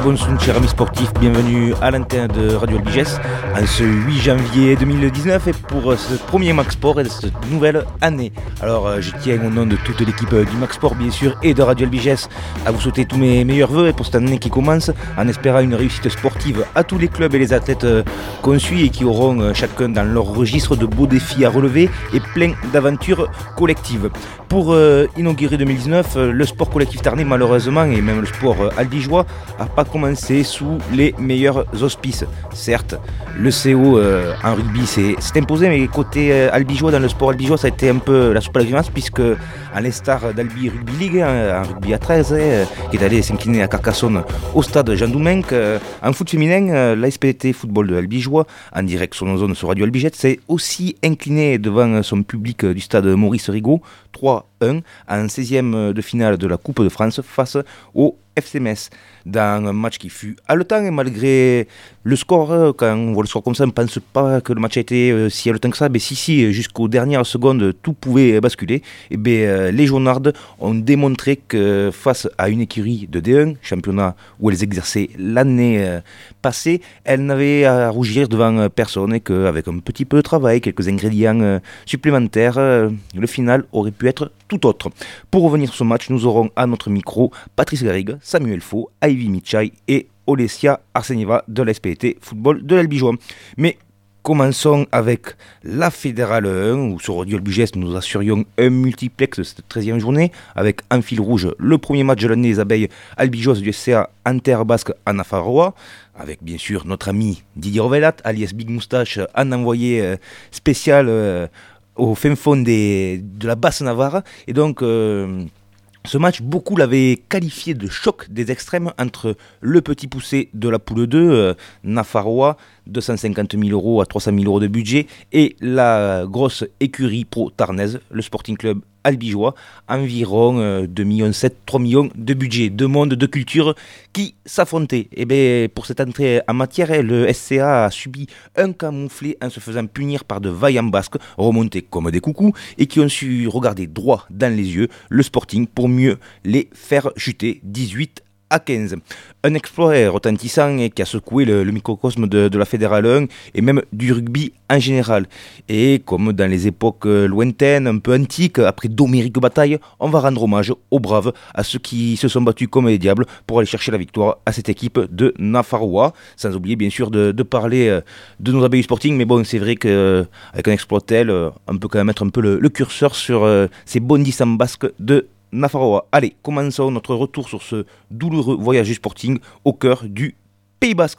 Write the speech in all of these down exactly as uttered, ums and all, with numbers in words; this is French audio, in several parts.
bonsoir chers amis sportifs, bienvenue à l'antenne de Radio Albigès en ce huit janvier deux mille dix-neuf et pour ce premier Max Sport et de cette nouvelle année. Alors je tiens au nom de toute l'équipe du Max Sport bien sûr et de Radio Albigès à vous souhaiter tous mes meilleurs vœux pour cette année qui commence en espérant une réussite sportive à tous les clubs et les athlètes qu'on suit et qui auront chacun dans leur registre de beaux défis à relever et plein d'aventures collectives. Pour euh, inaugurer deux mille dix-neuf, le sport collectif tarnais malheureusement et même le sport euh, albigeois n'a pas commencé sous les meilleurs auspices. Certes, le C O euh, en rugby s'est, s'est imposé, mais côté euh, albigeois, dans le sport albigeois, ça a été un peu la soupe à la grimace puisque à l'instar d'Albi Rugby League, hein, en rugby à treize, hein, qui est allé s'incliner à Carcassonne au stade Jean Doumenc, euh, en foot féminin, euh, l'A S P T Football de Albigeois, en direct sur nos zones sur Radio Albigette, s'est aussi incliné devant son public du stade Maurice Rigaud, trois un, en seizième de finale de la Coupe de France face au F C Metz, dans un match qui fut haletant et malgré le score, quand on voit le score comme ça, on ne pense pas que le match a été euh, si haletant que ça, mais si, si, jusqu'aux dernières secondes, tout pouvait basculer. Et bien, euh, les Jaunardes ont démontré que face à une écurie de D un, championnat où elles exerçaient l'année euh, passée, elles n'avaient à rougir devant personne et qu'avec un petit peu de travail, quelques ingrédients euh, supplémentaires, euh, le final aurait pu être tout autre. Pour revenir sur ce match, nous aurons à notre micro Patrice Garrigue, Samuel Faux, Ivy Michai et Olesia Arsenieva de l'A S P T Football de l'Albigeois. Mais commençons avec la Fédérale un, où sur Radio Albigès nous assurions un multiplex de cette treizième journée, avec en fil rouge le premier match de l'année des abeilles albigeoises du S C A en terre basque à Nafarroa, avec bien sûr notre ami Didier Rovelat, alias Big Moustache, un envoyé euh, spécial euh, au fin fond des, de la basse Navarre. Et donc euh, ce match, beaucoup l'avaient qualifié de choc des extrêmes entre le petit poussé de la poule deux, euh, Nafarroa, deux cent cinquante mille euros à trois cent mille euros de budget, et la grosse écurie pro tarnaise, le Sporting Club albigeois, environ euh, deux virgule sept millions, trois millions de budget, deux mondes de culture qui s'affrontaient. Et bien, pour cette entrée en matière, le S C A a subi un camouflet en se faisant punir par de vaillants basques, remontés comme des coucous, et qui ont su regarder droit dans les yeux le Sporting pour mieux les faire chuter dix-huit à quinze. Un exploit retentissant qui a secoué le, le microcosme de, de la Fédérale un et même du rugby en général. Et comme dans les époques lointaines, un peu antiques, après d'homériques batailles, on va rendre hommage aux braves, à ceux qui se sont battus comme des diables pour aller chercher la victoire à cette équipe de Nafarroa. Sans oublier bien sûr de, de parler de nos abeilles du Sporting, mais bon, c'est vrai qu'avec un exploit tel, on peut quand même mettre un peu le, le curseur sur euh, ces bondissants basques de Nafarroa. Allez, commençons notre retour sur ce douloureux voyage du Sporting au cœur du Pays Basque.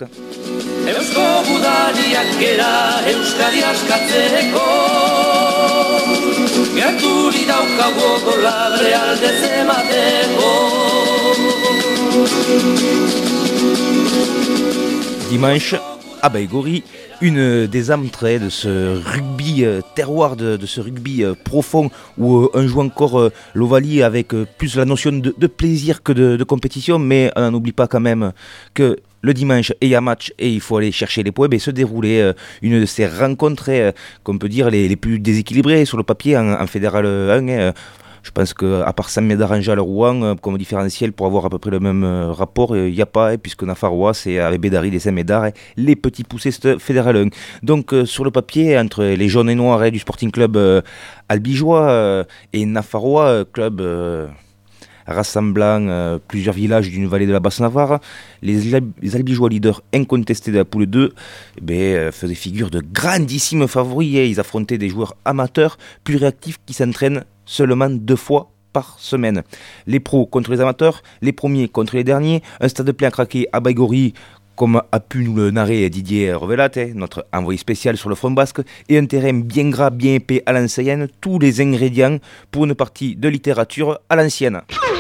Dimanche, à Baïgori, une des âmes très de ce rugby euh, terroir, de, de ce rugby euh, profond où euh, on joue encore euh, l'Ovalie avec euh, plus la notion de, de plaisir que de, de compétition, mais on n'oublie pas quand même que le dimanche, il y a match et il faut aller chercher les points. Et se déroulait euh, une de ces rencontres, euh, qu'on peut dire, les, les plus déséquilibrées sur le papier en, en Fédéral un. Euh, Je pense qu'à part Saint-Médard-Angel Rouen, euh, comme différentiel pour avoir à peu près le même euh, rapport, il n'y a pas, hein, puisque Nafarroa, c'est avec Bédari, les Saint-Médard, hein, les petits poussés Fédéral un. Donc euh, sur le papier, entre les jaunes et noirs hein, du Sporting Club euh, albigeois euh, et Nafarroa, euh, club euh, rassemblant euh, plusieurs villages d'une vallée de la Basse-Navarre, les, les albigeois leaders incontestés de la poule deux eh bien, euh, faisaient figure de grandissimes favoris. Hein. Ils affrontaient des joueurs amateurs, plus réactifs, qui s'entraînent seulement deux fois par semaine. Les pros contre les amateurs, les premiers contre les derniers, un stade plein à craquer à Baïgori, comme a pu nous le narrer Didier Rovelat, notre envoyé spécial sur le front basque, et un terrain bien gras, bien épais à l'ancienne, tous les ingrédients pour une partie de littérature à l'ancienne.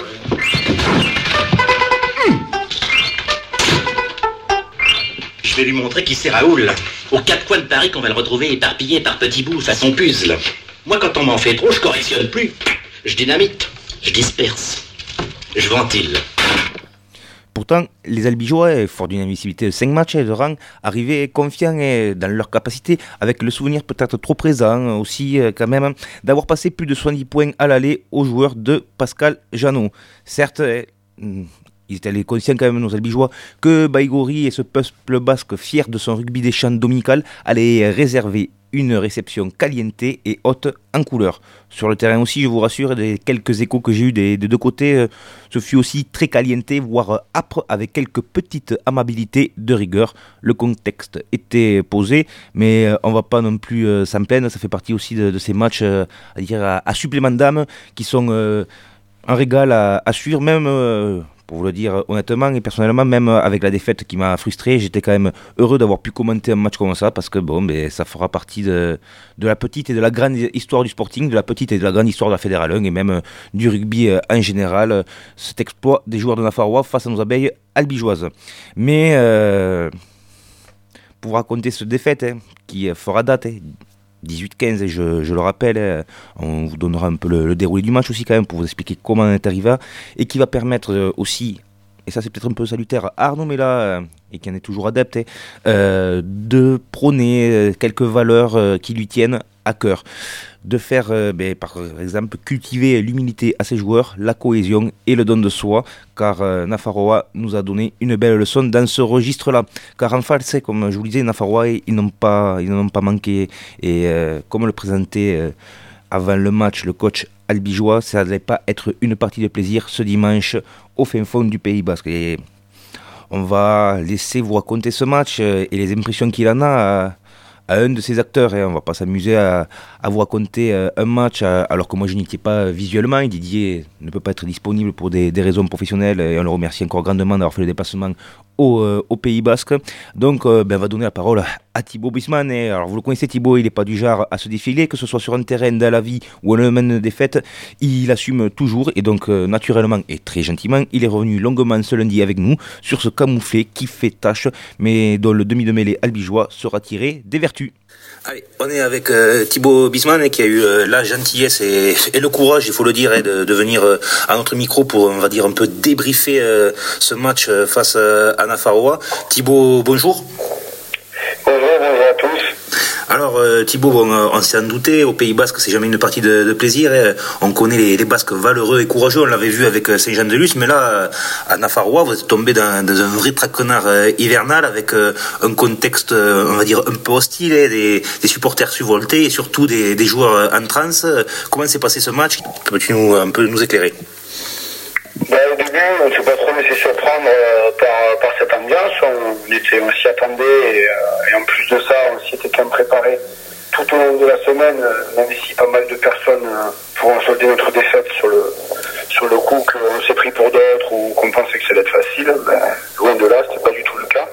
Je vais lui montrer qui c'est Raoul. Aux quatre coins de Paris qu'on va le retrouver éparpillé par petits bouts façon puzzle. Moi, quand on m'en fait trop, je correctionne plus. Je dynamite, je disperse, je ventile. Pourtant, les Albigeois, fort d'une invincibilité de cinq matchs de rang, arrivaient confiants dans leur capacité, avec le souvenir peut-être trop présent aussi quand même, d'avoir passé plus de soixante-dix points à l'aller aux joueurs de Pascal Jeannot. Certes, ils étaient conscients quand même, nos Albigeois, que Baïgori et ce peuple basque fier de son rugby des champs dominical allaient réserver une réception caliente et haute en couleur. Sur le terrain aussi, je vous rassure, des quelques échos que j'ai eus des, des deux côtés, euh, ce fut aussi très caliente, voire âpre, avec quelques petites amabilités de rigueur. Le contexte était posé, mais euh, on ne va pas non plus euh, s'en plaindre. Ça fait partie aussi de, de ces matchs euh, à, dire, à, à supplément d'âme qui sont euh, un régal à, à suivre, même... Euh, pour vous le dire honnêtement et personnellement, même avec la défaite qui m'a frustré, j'étais quand même heureux d'avoir pu commenter un match comme ça, parce que bon, ben, ça fera partie de, de la petite et de la grande histoire du Sporting, de la petite et de la grande histoire de la Fédérale un et même du rugby en général, cet exploit des joueurs de Nafarroa face à nos abeilles albigeoises. Mais euh, pour raconter cette défaite hein, qui fera date, hein, dix-huit quinze, et je, je le rappelle, on vous donnera un peu le, le déroulé du match aussi quand même pour vous expliquer comment on est arrivé, et qui va permettre aussi, et ça c'est peut-être un peu salutaire à Arnaud Mella, et qui en est toujours adepte, euh, de prôner quelques valeurs euh, qui lui tiennent à cœur, de faire euh, ben, par exemple cultiver l'humilité à ses joueurs, la cohésion et le don de soi, car euh, Nafarroa nous a donné une belle leçon dans ce registre-là. Car en fait, comme je vous le disais, Nafarroa, ils n'ont pas, ils n'ont pas manqué, et euh, comme le présentait euh, avant le match le coach albigeois, ça n'allait pas être une partie de plaisir ce dimanche au fin fond du Pays Basque. Et on va laisser vous raconter ce match euh, et les impressions qu'il en a à, à un de ses acteurs. Et on ne va pas s'amuser à, à vous raconter euh, un match à, alors que moi je n'y étais pas visuellement. Et Didier ne peut pas être disponible pour des, des raisons professionnelles, et on le remercie encore grandement d'avoir fait le déplacement au, euh, au Pays Basque. Donc euh, ben, on va donner la parole à Thibaut Bisman. Et alors vous le connaissez, Thibaut, il n'est pas du genre à se défiler, que ce soit sur un terrain, dans la vie ou à l'moment de défaite, il assume toujours, et donc euh, naturellement et très gentiment, il est revenu longuement ce lundi avec nous sur ce camouflet qui fait tâche, mais dont le demi de mêlée albigeois sera tiré des vertus. Allez, on est avec euh, Thibaut Bisman qui a eu euh, la gentillesse et, et le courage, il faut le dire, hein, de, de venir euh, à notre micro pour, on va dire, un peu débriefer euh, ce match euh, face euh, à Nafarroa. Thibaut, bonjour. Bonjour, bonjour à tous. Alors euh, Thibaut, bon, euh, on s'est en douté, au Pays Basque c'est jamais une partie de, de plaisir, hein. On connaît les, les Basques valeureux et courageux, on l'avait vu avec euh, Saint-Jean-de-Luz, mais là euh, à Nafarroa vous êtes tombé dans, dans un vrai traquenard euh, hivernal avec euh, un contexte euh, on va dire un peu hostile, hein, des, des supporters survoltés et surtout des, des joueurs euh, en transe. Comment s'est passé ce match? Peux-tu nous, un peu nous éclairer? Ben, au début, on ne s'est pas trop laissé surprendre euh, par, par cette ambiance. On, était, on s'y attendait et, euh, et en plus de ça, on s'y était quand même préparé tout au long de la semaine, euh, même si pas mal de personnes euh, pourront solder notre défaite sur le, sur le coup qu'on s'est pris pour d'autres ou qu'on pensait que ça allait être facile. Ben, loin de là, c'était pas du tout le cas.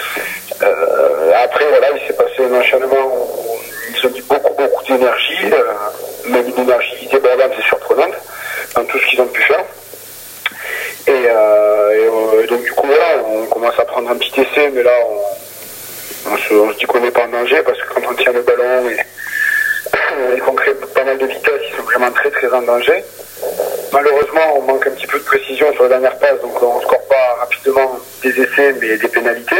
Euh, après, voilà, il s'est passé un enchaînement où ils ont mis beaucoup, beaucoup d'énergie, euh, même une énergie débordante et surprenante dans tout ce qu'ils ont pu faire. Et, euh, et donc du coup voilà, on commence à prendre un petit essai, mais là on, on, se, on se dit qu'on n'est pas en danger, parce que quand on tient le ballon et, et qu'on crée pas mal de vitesse, ils sont vraiment très très en danger. Malheureusement on manque un petit peu de précision sur la dernière passe, donc on ne score pas rapidement des essais mais des pénalités.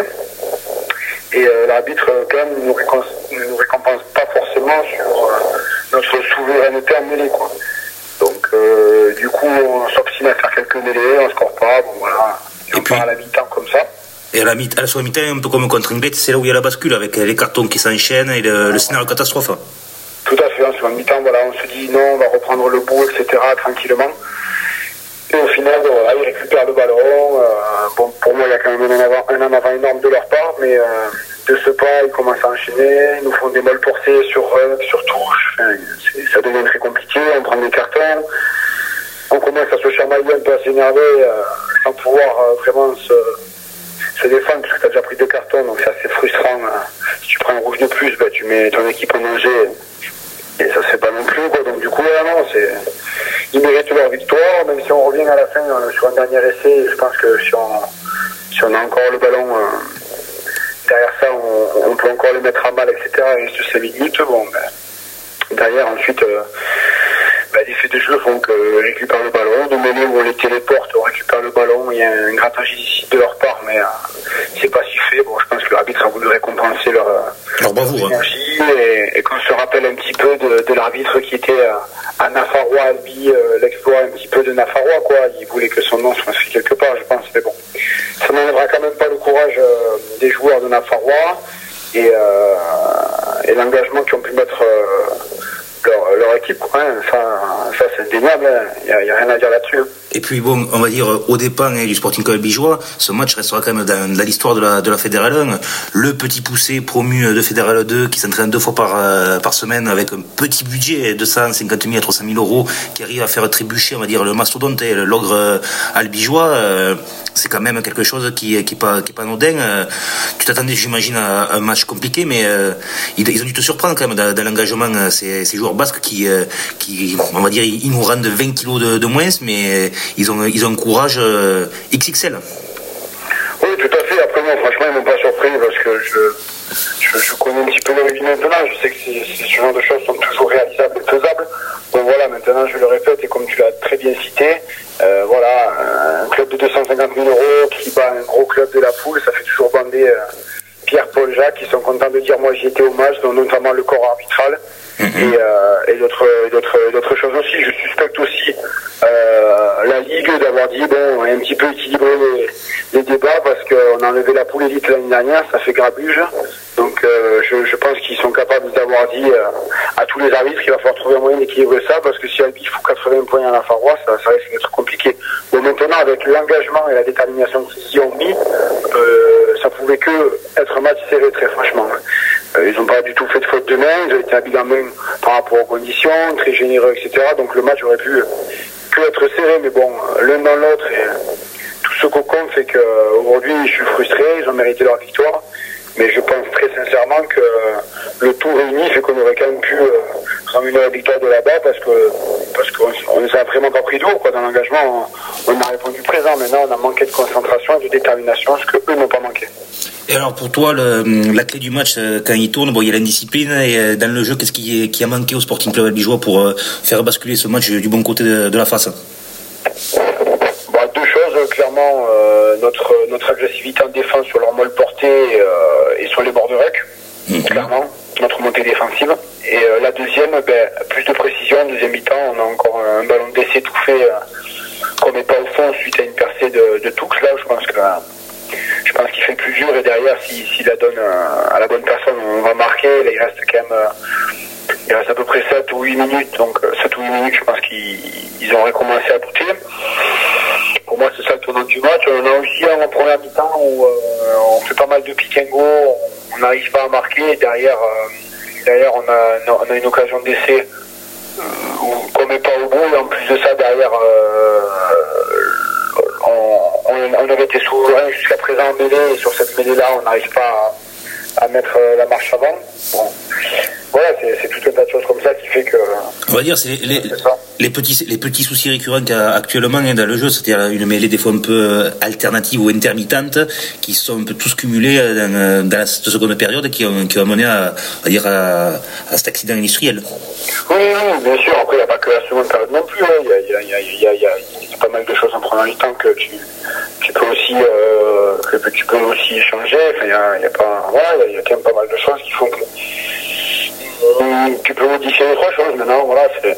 Et euh, l'arbitre quand même ne nous, récompense, ne nous récompense pas forcément sur euh, notre souveraineté en mêlée, quoi. Donc euh, du coup on s'obstine à faire quelques mêlées, on score pas, bon voilà, et, et on puis, part à la mi-temps comme ça. Et à la, mi- à la mi-temps, un peu comme contre Inglet, c'est là où il y a la bascule avec les cartons qui s'enchaînent et le, le scénario catastrophe. Tout à fait, en sur la mi-temps, voilà, on se dit non, on va reprendre le bout, et cetera tranquillement. Et au final, voilà, ils récupèrent le ballon. Euh, bon, pour moi, il y a quand même un en avant, un en avant énorme de leur part, mais euh, de ce pas, ils commencent à enchaîner, ils nous font des molles portées sur rug, sur touche. Enfin, ça devient très compliqué, on prend des cartons, on commence à se chamailler un peu, à s'énerver, euh, sans pouvoir euh, vraiment se, se défendre, parce que tu as déjà pris deux cartons, donc c'est assez frustrant. Euh, si tu prends un rouge de plus, bah, tu mets ton équipe en danger. Et ça se fait pas non plus, quoi. Donc du coup, vraiment, c'est... ils méritent leur victoire, même si on revient à la fin euh, sur un dernier essai. Je pense que si on, si on a encore le ballon euh, derrière ça, on, on peut encore le mettre à mal, et cetera. Et sur ces minutes, bon, ben, derrière, ensuite, euh, ben, les faits de jeu font qu'on récupère le ballon. De mêlée où on les téléporte, on récupère le ballon. Il y a un grattage ici de leur part, mais euh, c'est pas si fait. Bon, je pense que l'arbitre a voulu récompenser leur, leur bravoure, énergie, hein. et, et qu'on se rappelle un petit peu de, de l'arbitre qui était euh, à Nafarroa, Albi, euh, l'exploit un petit peu de Nafarroa, quoi. Il voulait que son nom soit inscrit quelque part, je pense, mais bon. même pas le courage euh, des joueurs de Nafarrois et, euh, et l'engagement qu'ils ont pu mettre euh, leur, leur équipe. Hein. Ça, ça c'est indéniable, il hein. n'y a, a rien à dire là-dessus. Hein. Et puis bon, on va dire, au départ hein, du Sporting Club Bijois, ce match restera quand même dans, dans l'histoire de la, de la Fédérale un. Le petit poussé promu de Fédérale deux qui s'entraîne deux fois par, euh, par semaine avec un petit budget de cent cinquante mille à trois cent mille euros qui arrive à faire trébucher, on va dire, le mastodonte et l'ogre euh, albigeois. Euh, c'est quand même quelque chose qui, qui est pas, qui est pas anodin. Euh, tu t'attendais, j'imagine, à un match compliqué, mais euh, ils, ils ont dû te surprendre quand même dans, dans l'engagement, ces, ces joueurs basques qui, euh, qui, on va dire, ils nous rendent vingt kilos de, de moins, mais ils ont, ils ont un courage euh, X X L. Oui, tout à fait. Après, moi, franchement, ils m'ont pas surpris parce que je, je, je connais un petit peu leur vie maintenant. Je sais que c'est, c'est, ce genre de choses sont toujours réalisables et faisables. Donc voilà, maintenant, je le répète, et comme tu l'as très bien cité, euh, voilà, un club de deux cent cinquante mille euros qui bat un gros club de la poule, ça fait toujours bander euh, Pierre, Paul, Jacques, qui sont contents de dire moi j'y étais au match, dont notamment le corps arbitral. Mmh. Et, euh, et d'autres, d'autres, d'autres choses aussi. Je suspecte aussi euh, la Ligue d'avoir dit bon, un petit peu équilibrer les, les débats parce qu'on a enlevé la poule élite l'année dernière, ça fait grabuge. Donc euh, je, je pense qu'ils sont capables d'avoir dit euh, à tous les arbitres qu'il va falloir trouver un moyen d'équilibrer ça parce que si Albi fout quatre-vingts points à la Farois, ça, ça risque d'être compliqué. Bon, maintenant avec l'engagement et la détermination qu'ils y ont mis, euh, ça pouvait que être un match serré très franchement. Euh, ils n'ont pas du tout fait de faute de main, ils ont été habiles en main par rapport aux conditions, très généreux, et cetera. Donc le match aurait pu que être serré, mais bon, l'un dans l'autre, et tout ce qu'on compte, c'est qu'aujourd'hui, je suis frustré, ils ont mérité leur victoire, mais je pense très sincèrement que le tout réuni fait qu'on aurait quand même pu euh, ramener la victoire de là-bas, parce que parce qu'on ne s'est vraiment pas pris d'eau, quoi. Dans l'engagement, on, on a répondu présent. Maintenant, on a manqué de concentration et de détermination, ce que eux n'ont pas manqué. Et alors pour toi, le, la clé du match quand il tourne, bon, il y a l'indiscipline et dans le jeu, qu'est-ce qui, est, qui a manqué au Sporting Club Albigeois pour euh, faire basculer ce match du bon côté de, de la face? Bon, deux choses, clairement, euh, notre notre agressivité en défense sur leur molle portée euh, et sur les bords de rec, mmh. clairement, notre montée défensive. Et euh, la deuxième, ben, plus de précision, deuxième mi-temps, on a encore un ballon d'essai étouffé euh, qu'on met pas au fond suite à une percée de, de Toux, là, je pense que... Je pense qu'il fait plus dur et derrière, s'il si, si la donne à la bonne personne, on va marquer. Là, il reste quand même, euh, il reste à peu près sept ou huit minutes. Donc sept ou huit minutes, je pense qu'ils ils auraient commencé à douter. Pour moi, c'est ça le tournant du match. On a aussi un en première mi-temps où euh, on fait pas mal de pick and go, on n'arrive pas à marquer. Et derrière, euh, derrière, on a, on a une occasion d'essai euh, qu'on met pas au bout. Et en plus de ça, derrière. Euh, On, on, on avait été souverain jusqu'à présent en mêlée et sur cette mêlée-là, on n'arrive pas à, à mettre la marche avant. Bon. Voilà, c'est, c'est tout un tas de choses comme ça qui fait que... On va dire, c'est les, les, les, petits, les petits soucis récurrents qu'il y a actuellement hein, dans le jeu, c'est-à-dire une mêlée des fois un peu alternative ou intermittente, qui sont un peu tous cumulés dans, dans la seconde période et qui ont, qui ont mené à, à, dire à, à cet accident industriel. Oui, oui, bien sûr. Après, il n'y a pas que la seconde période non plus. Il hein. y, a, y, a, y, a, y, a, y a pas mal de choses en première mi-temps que tu, tu peux aussi euh, que tu peux aussi échanger. Enfin, il y a, y a pas, voilà, il y, y a quand même pas mal de choses qui font que euh, tu peux modifier les trois choses. Maintenant, voilà, c'est,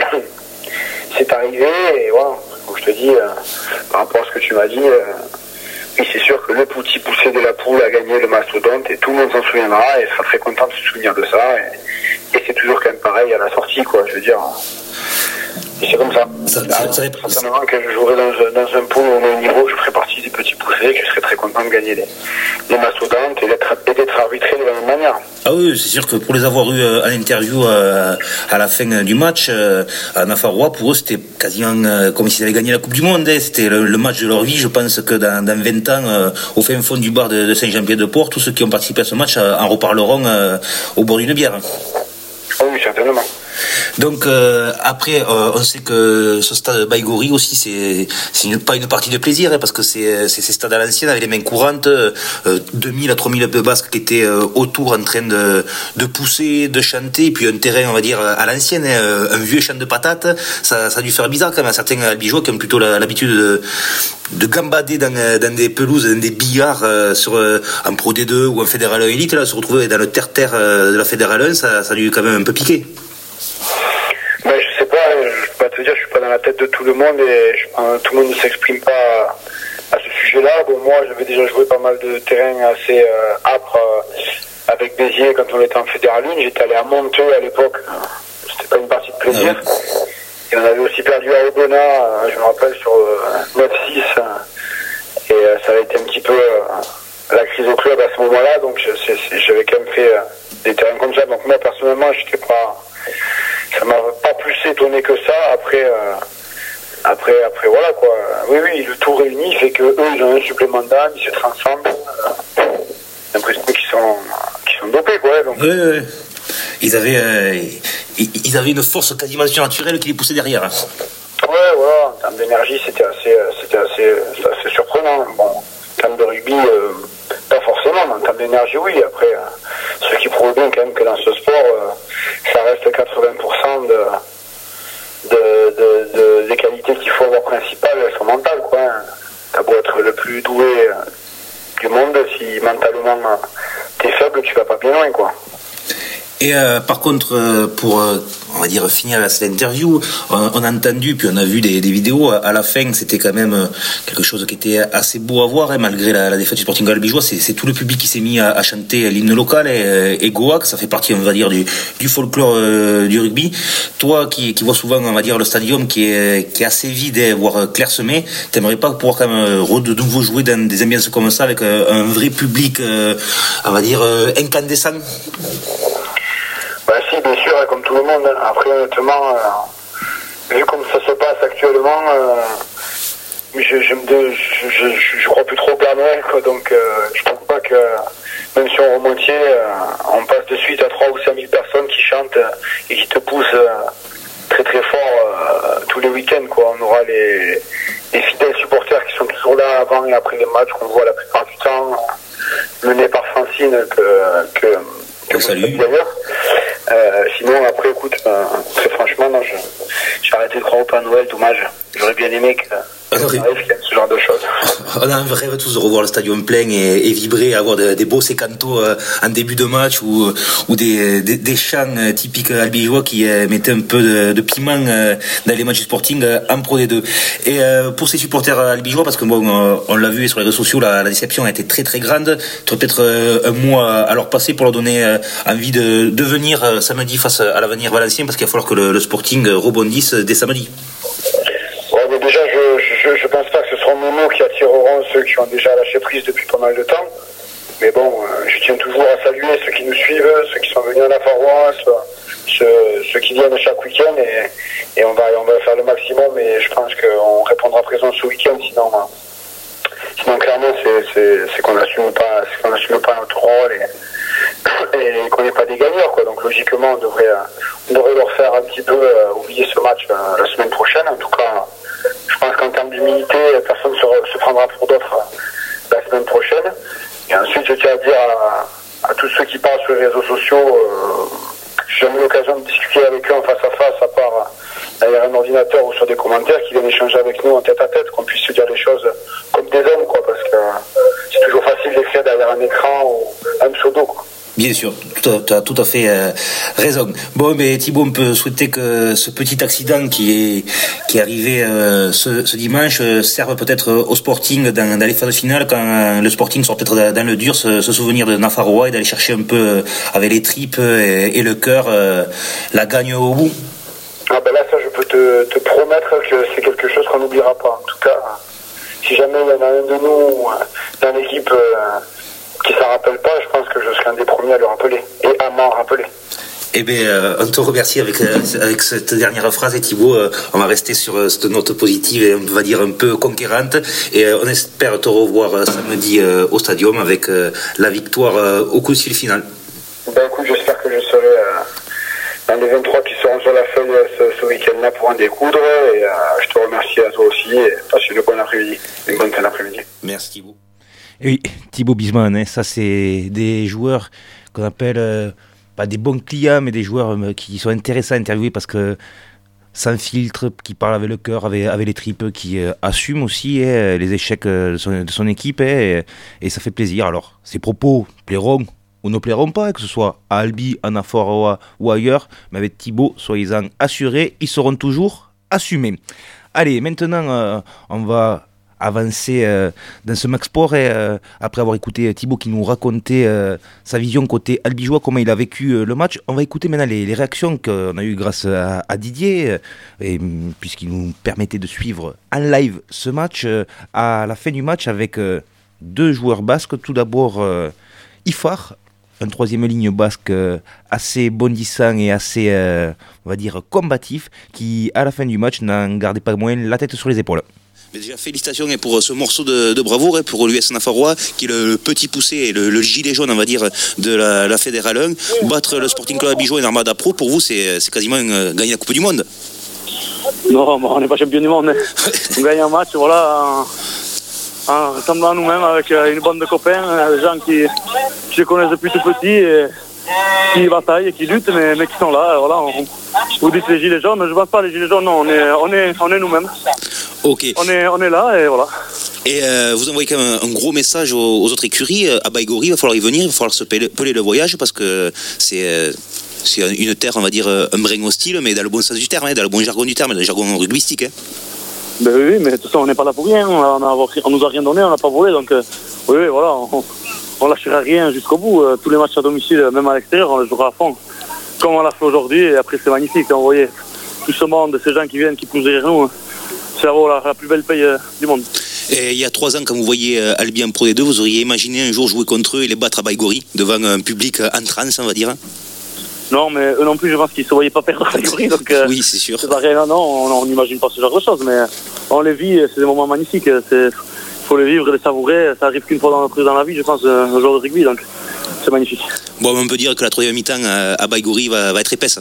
c'est arrivé et voilà. Donc, je te dis, euh, par rapport à ce que tu m'as dit. Euh, Oui, c'est sûr que le petit poussé de la poule a gagné le mastodonte et tout le monde s'en souviendra et sera très content de se souvenir de ça. Et, et c'est toujours quand même pareil à la sortie, quoi. Je veux dire. Et c'est comme ça. ça, ça, ça certainement que je jouerai dans, dans un pool au même niveau, je ferai partie des petits poussés, que je serai très content de gagner les, les mastodontes et d'être, et d'être arbitré de la même manière. Ah oui, c'est sûr que pour les avoir eu en interview euh, à la fin du match, euh, à Nafarrois, pour eux c'était quasiment euh, comme s'ils avaient gagné la Coupe du Monde. Hein. C'était le, le match de leur vie. Je pense que dans, dans vingt ans, euh, au fin fond du bar de, de Saint-Jean-Pied-de-Port, tous ceux qui ont participé à ce match euh, en reparleront euh, au bord d'une bière. Oui, certainement. Donc euh, après, euh, on sait que ce stade Baïgori aussi, c'est c'est une, pas une partie de plaisir hein, parce que c'est c'est ces stades à l'ancienne avec les mains courantes, euh, deux mille à trois mille basques qui étaient euh, autour en train de de pousser, de chanter, et puis un terrain on va dire à l'ancienne, hein, un vieux champ de patates. Ça ça a dû faire bizarre quand même à certains albigeois qui ont plutôt la, l'habitude de de gambader dans, dans des pelouses, dans des billards euh, sur euh, en Pro D deux ou en Fédéral un Élite, là se retrouver dans le terre-terre euh, de la Fédéral un, ça ça a dû quand même un peu piquer. Ben, je sais pas, je peux pas te dire, je suis pas dans la tête de tout le monde et je, euh, tout le monde ne s'exprime pas à, à ce sujet-là. Bon, moi, j'avais déjà joué pas mal de terrains assez euh, âpres euh, avec Béziers quand on était en Fédéral un. J'étais allé à Monteux à l'époque. C'était pas une partie de plaisir. Ah oui. Et on avait aussi perdu à Aubenas, euh, je me rappelle, sur euh, neuf six. Euh, et euh, ça avait été un petit peu euh, la crise au club à ce moment-là. Donc je, c'est, c'est, j'avais quand même fait euh, des terrains comme ça. Donc moi, personnellement, j'étais pas... ça m'a pas plus étonné que ça. Après... Euh, Après, après voilà quoi. Oui, oui, le tout réuni fait que eux, ils ont un supplément d'âme, ils se transcendent. Euh, j'ai l'impression qu'ils sont, qu'ils sont dopés quoi. Donc. Oui, oui. Ils avaient, euh, ils avaient une force quasiment surnaturelle qui les poussait derrière. Ouais, voilà. En termes d'énergie, c'était assez, c'était assez, c'était assez surprenant. Bon, en termes de rugby, euh, pas forcément, mais en termes d'énergie, oui. Après, euh, ce qui prouve bien quand même que dans ce sport, euh, ça reste quatre-vingts pour cent de. De, de, de, des qualités qu'il faut avoir principales, elles sont mentales, quoi. T'as beau être le plus doué du monde, si mentalement t'es faible, tu vas pas bien loin, quoi. Et euh, par contre, euh, pour euh, on va dire finir cette interview, on, on a entendu puis on a vu des, des vidéos. À la fin, c'était quand même euh, quelque chose qui était assez beau à voir, hein, malgré la, la défaite du Sporting albigeois. C'est, c'est tout le public qui s'est mis à, à chanter l'hymne local et, et Goa, que ça fait partie, on va dire, du, du folklore euh, du rugby. Toi, qui, qui vois souvent, on va dire, le stadium qui est, qui est assez vide, et voire clairsemé, t'aimerais pas pouvoir quand même euh, de nouveau jouer dans des ambiances comme ça avec euh, un vrai public, euh, on va dire, euh, incandescent? Bah si, bien sûr, comme tout le monde. Après, honnêtement, euh, vu comme ça se passe actuellement, euh, je, je, je, je, je crois plus trop au Père Noël, quoi. Donc, euh, je pense pas que, même si on remontait, euh, on passe de suite à trois ou cinq mille personnes qui chantent euh, et qui te poussent euh, très très fort euh, tous les week-ends, quoi. On aura les, les fidèles supporters qui sont toujours là avant et après les matchs, qu'on voit la plupart du temps, euh, menés par Francine, que, que, que salut. D'ailleurs. Euh, sinon, après, écoute, euh, très franchement, non, je, j'ai arrêté de croire au Père Noël, dommage. J'aurais bien aimé que ça arrive, qu'il y ait ce genre de choses. On a un rêve tous de revoir le stadium plein et, et vibrer, avoir de, des beaux sécantos euh, en début de match ou, ou des, des, des chants euh, typiques albigeois qui euh, mettaient un peu de, de piment euh, dans les matchs du Sporting euh, en Pro D deux. Et euh, pour ces supporters albigeois, parce que bon, euh, on l'a vu sur les réseaux sociaux, la, la déception a été très très grande. Tu aurais peut-être euh, un mot à, à leur passer pour leur donner euh, envie de, de venir euh, samedi face à l'avenir valencien, parce qu'il va falloir que le, le Sporting rebondisse dès samedi. Ouais, mais déjà, je, je, je pense pas que ce seront nos mots qui attireront ceux qui ont déjà lâché prise depuis pas mal de temps. Mais bon, euh, je tiens toujours à saluer ceux qui nous suivent, ceux qui sont venus à la paroisse, ceux, ceux qui viennent chaque week-end, et, et on va, on va faire le maximum. Et je pense qu'on répondra présent ce week-end, sinon, sinon clairement, c'est, c'est, c'est qu'on n'assume pas, c'est qu'on n'assume pas notre rôle et, et qu'on n'est pas des gagnants, quoi. Donc logiquement, on devrait, on devrait leur faire un petit peu euh, oublier ce match euh, la semaine prochaine. En tout cas, je pense qu'en termes d'humilité, personne ne se, se prendra pour d'autres euh, la semaine prochaine. Et ensuite, je tiens à dire à, à tous ceux qui parlent sur les réseaux sociaux, euh, j'ai jamais eu l'occasion de discuter avec eux en face à face, à part euh, derrière un ordinateur ou sur des commentaires, qui viennent échanger avec nous en tête à tête, qu'on puisse se dire les choses comme des hommes, quoi, parce que euh, c'est toujours facile d'écrire derrière un écran ou un pseudo, quoi. Bien sûr, tu as tout à fait euh, raison. Bon, mais Thibaut, on peut souhaiter que ce petit accident qui est qui est arrivé euh, ce, ce dimanche euh, serve peut-être au Sporting dans, dans les phases finales, quand euh, le Sporting sort peut-être dans le dur, se, se souvenir de Nafarroa et d'aller chercher un peu euh, avec les tripes et, et le cœur euh, la gagne au bout. Ah ben là, ça, je peux te, te promettre que c'est quelque chose qu'on n'oubliera pas. En tout cas, si jamais il y en a un de nous dans l'équipe euh, qui s'en rappelle pas, je pense que je serai un des premiers à le rappeler et à m'en rappeler. Eh bien, euh, on te remercie avec, euh, avec cette dernière phrase, et Thibaut, euh, on va rester sur euh, cette note positive et on va dire un peu conquérante, et euh, on espère te revoir euh, samedi euh, au stadium avec euh, la victoire euh, au coup de fil final. Ben écoute, j'espère que je serai euh, dans les vingt-trois qui seront sur la feuille euh, ce, ce week-end-là pour en découdre, et euh, je te remercie à toi aussi, et passe une bonne après-midi, une bonne fin d'après-midi. Merci Thibaut. Et oui, Thibaut Bisman, hein, ça c'est des joueurs qu'on appelle euh, pas des bons clients, mais des joueurs euh, qui sont intéressants à interviewer parce que sans filtre, qui parlent avec le cœur, avec, avec les tripes, qui euh, assument aussi hein, les échecs euh, de, son, de son équipe, hein, et, et ça fait plaisir. Alors, ces propos plairont ou ne plairont pas, que ce soit à Albi, à Nafarroa ou ailleurs, mais avec Thibaut, soyez-en assurés, ils seront toujours assumés. Allez, maintenant, euh, on va avancer euh, dans ce Max Sport et euh, après avoir écouté Thibaut qui nous racontait euh, sa vision côté albigeois, comment il a vécu euh, le match, on va écouter maintenant les, les réactions qu'on a eues grâce à, à Didier euh, et, puisqu'il nous permettait de suivre en live ce match euh, à la fin du match avec euh, deux joueurs basques. Tout d'abord euh, Ifar, un troisième ligne basque euh, assez bondissant et assez, euh, on va dire, combatif, qui à la fin du match n'en gardait pas moins la tête sur les épaules. Mais déjà, félicitations pour ce morceau de, de bravoure pour l'U S Nafarrois, qui est le, le petit poussé et le, le gilet jaune, on va dire, de la, la Fédérale un. Battre le Sporting Club Albigeois et l'Armada Pro, pour vous, c'est, c'est quasiment une, gagner la Coupe du Monde. Non, on n'est pas champion du monde. On gagne un match, voilà, en, en ressemblant à nous-mêmes avec une bande de copains, des gens qui, qui se connaissent depuis tout petit et qui bataillent et qui luttent, mais, mais qui sont là. Voilà, on, vous dites les gilets jaunes, je ne pense pas les gilets jaunes, non, on est, on est, on est nous-mêmes. Ok. On est, on est là et voilà. Et euh, vous envoyez quand même un, un gros message aux, aux autres écuries. À Baïgori, il va falloir y venir, il va falloir se peler, peler le voyage parce que c'est, euh, c'est une terre, on va dire, un brin hostile, mais dans le bon sens du terme, hein, dans le bon jargon du terme, dans le jargon rugbystique. Hein. Ben oui, mais de toute façon, on n'est pas là pour rien. On, a, on nous a rien donné, on n'a pas volé. Donc, euh, oui, oui, voilà, on, on lâchera rien jusqu'au bout. Euh, tous les matchs à domicile, même à l'extérieur, on les jouera à fond. Comme on l'a fait aujourd'hui. Et après, c'est magnifique. Vous voyez, tout ce monde, ces gens qui viennent, qui poussent derrière nous. C'est la, la plus belle paye euh, du monde. Et il y a trois ans, quand vous voyez euh, Albi en Pro D deux, vous auriez imaginé un jour jouer contre eux et les battre à Baïgori, devant un public en transe, on va dire. Non, mais eux non plus, je pense qu'ils ne se voyaient pas perdre à Baïgori. Donc, euh, oui, c'est sûr. C'est pas rien, non, on n'imagine pas ce genre de choses, mais on les vit, c'est des moments magnifiques. Il faut les vivre, les savourer. Ça arrive qu'une fois dans, notre, dans la vie, je pense, un jour de rugby, donc c'est magnifique. Bon, on peut dire que la troisième mi-temps à Baïgori va, va être épaisse.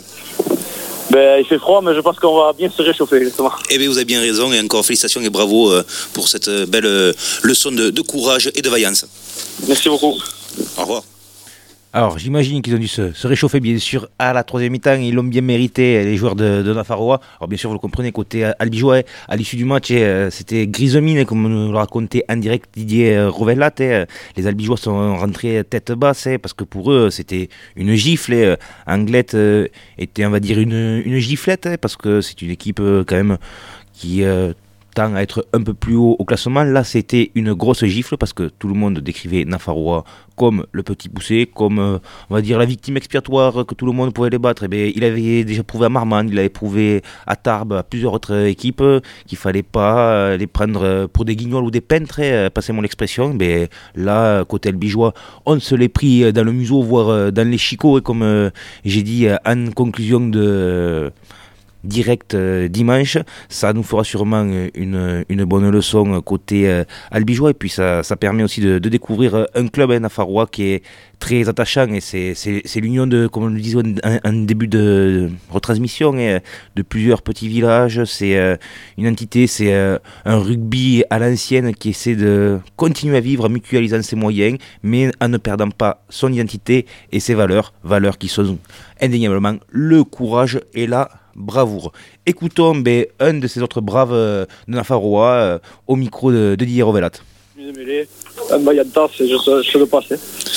Ben, il fait froid, mais je pense qu'on va bien se réchauffer, justement. Eh bien, vous avez bien raison, et encore félicitations et bravo euh, pour cette belle euh, leçon de, de courage et de vaillance. Merci beaucoup. Au revoir. Alors, j'imagine qu'ils ont dû se, se réchauffer, bien sûr, à la troisième mi-temps. Ils l'ont bien mérité, les joueurs de, de Nafarroa. Alors, bien sûr, vous le comprenez, côté albigeois, à l'issue du match, euh, c'était grise mine, comme nous le racontait en direct Didier euh, Rovellat. Euh, les albigeois sont rentrés tête basse, euh, parce que pour eux, c'était une gifle. Euh, Anglette euh, était, on va dire, une, une giflette, euh, parce que c'est une équipe, euh, quand même, qui... Euh, tend à être un peu plus haut au classement. Là, c'était une grosse gifle parce que tout le monde décrivait Nafarroa comme le petit poussé, comme, euh, on va dire, la victime expiatoire, que tout le monde pouvait les battre. Et bien, il avait déjà prouvé à Marmande, il avait prouvé à Tarbes, à plusieurs autres équipes, euh, qu'il ne fallait pas euh, les prendre pour des guignols ou des peintres, euh, passez-moi l'expression. Mais là, côté albigeois, on se les pris dans le museau, voire euh, dans les chicots, et comme euh, j'ai dit euh, en conclusion de... Euh, direct euh, dimanche, ça nous fera sûrement une, une bonne leçon côté euh, albigeois, et puis ça, ça permet aussi de, de découvrir un club hein, nafarrois qui est très attachant, et c'est, c'est, c'est l'union de, comme on le disait en, en début de retransmission, et, de plusieurs petits villages. C'est euh, une entité, c'est euh, un rugby à l'ancienne qui essaie de continuer à vivre en mutualisant ses moyens, mais en ne perdant pas son identité et ses valeurs, valeurs qui sont indéniablement le courage et la bravoure. Écoutons ben, un de ces autres braves euh, de Nafarroa euh, au micro de, de Didier Rovellat. Je suis démêlé. Un maillot de tasse, je, je te le passe.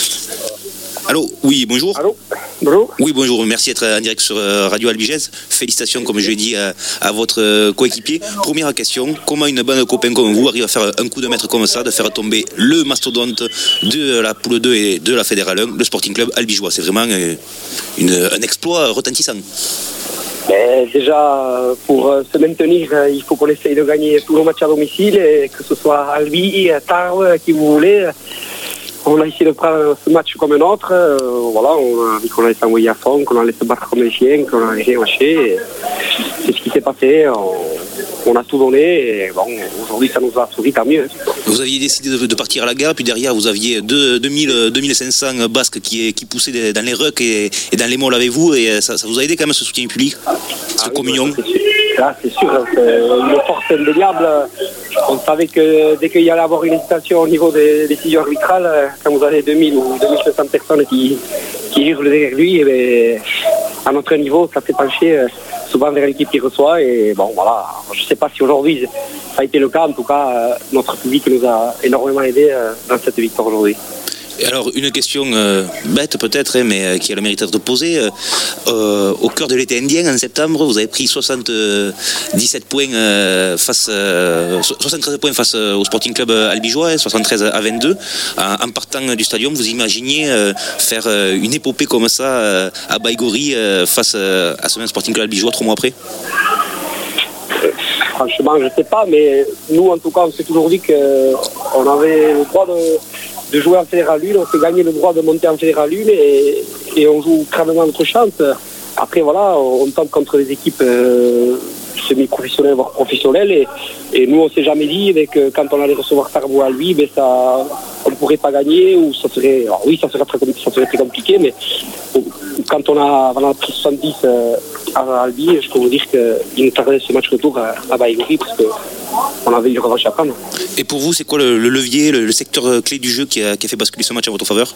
Allô, oui, bonjour. Allô, bonjour. Oui, bonjour, merci d'être en direct sur Radio Albigès. Félicitations, comme je l'ai dit, à, à votre coéquipier. Première question, comment une bonne copain comme vous arrive à faire un coup de maître comme ça, de faire tomber le mastodonte de la poule deux et de la Fédérale un, le Sporting Club albigeois? C'est vraiment une, un exploit retentissant. Mais déjà, pour se maintenir, il faut qu'on essaye de gagner tous nos matchs à domicile, et que ce soit Albi, Tarbes, qui vous voulez. On a essayé de prendre ce match comme un autre. Euh, voilà, on a dit qu'on allait s'envoyer à fond, qu'on allait se battre comme des chiens, qu'on allait rien lâcher. C'est ce qui s'est passé. On, on a tout donné. Et bon, aujourd'hui, ça nous a souri, tant mieux. Vous aviez décidé de, de partir à la guerre, puis derrière, vous aviez deux mille cinq cents Basques qui, qui poussaient dans les rucks et, et dans les molles avec vous. Et ça, ça vous a aidé quand même, ce soutien public, cette ah, communion? Là, c'est sûr, c'est une force indéniable. On savait que dès qu'il y allait avoir une hésitation au niveau des décisions arbitrales, quand vous avez deux mille ou deux mille cinq cents personnes qui, qui hurlent derrière lui, et bien, à notre niveau, ça fait pencher souvent vers l'équipe qui reçoit. Et bon, voilà, je ne sais pas si aujourd'hui ça a été le cas. En tout cas, notre public nous a énormément aidé dans cette victoire aujourd'hui. Et alors, une question euh, bête peut-être, hein, mais euh, qui a le mérite d'être posée. Euh, au cœur de l'été indien, en septembre, vous avez pris soixante-dix-sept points euh, face, euh, soixante-treize points face au Sporting Club albigeois, soixante-treize à vingt-deux. En, en partant du stadium, vous imaginiez euh, faire euh, une épopée comme ça euh, à Baïgori euh, face euh, à ce même Sporting Club albigeois trois mois après? Franchement, je ne sais pas, mais nous, en tout cas, on s'est toujours dit qu'on avait le droit de, de jouer en Fédéral un, on s'est gagné le droit de monter en Fédéral un et, et on joue crânement notre chance. Après, voilà, on tombe contre des équipes euh, semi-professionnelles, voire professionnelles, et, et nous, on ne s'est jamais dit que quand on allait recevoir Tarbes à lui, ben ça, on ne pourrait pas gagner, ou ça serait, alors oui, ça serait très, ça serait très compliqué, mais quand on a, on a pris soixante-dix euh, à Albi, je peux vous dire qu'il nous tardait ce match retour à, à Baïgori parce qu'on avait une revanche à prendre. Et pour vous, c'est quoi le, le levier, le, le secteur clé du jeu qui a, qui a fait basculer ce match en votre faveur?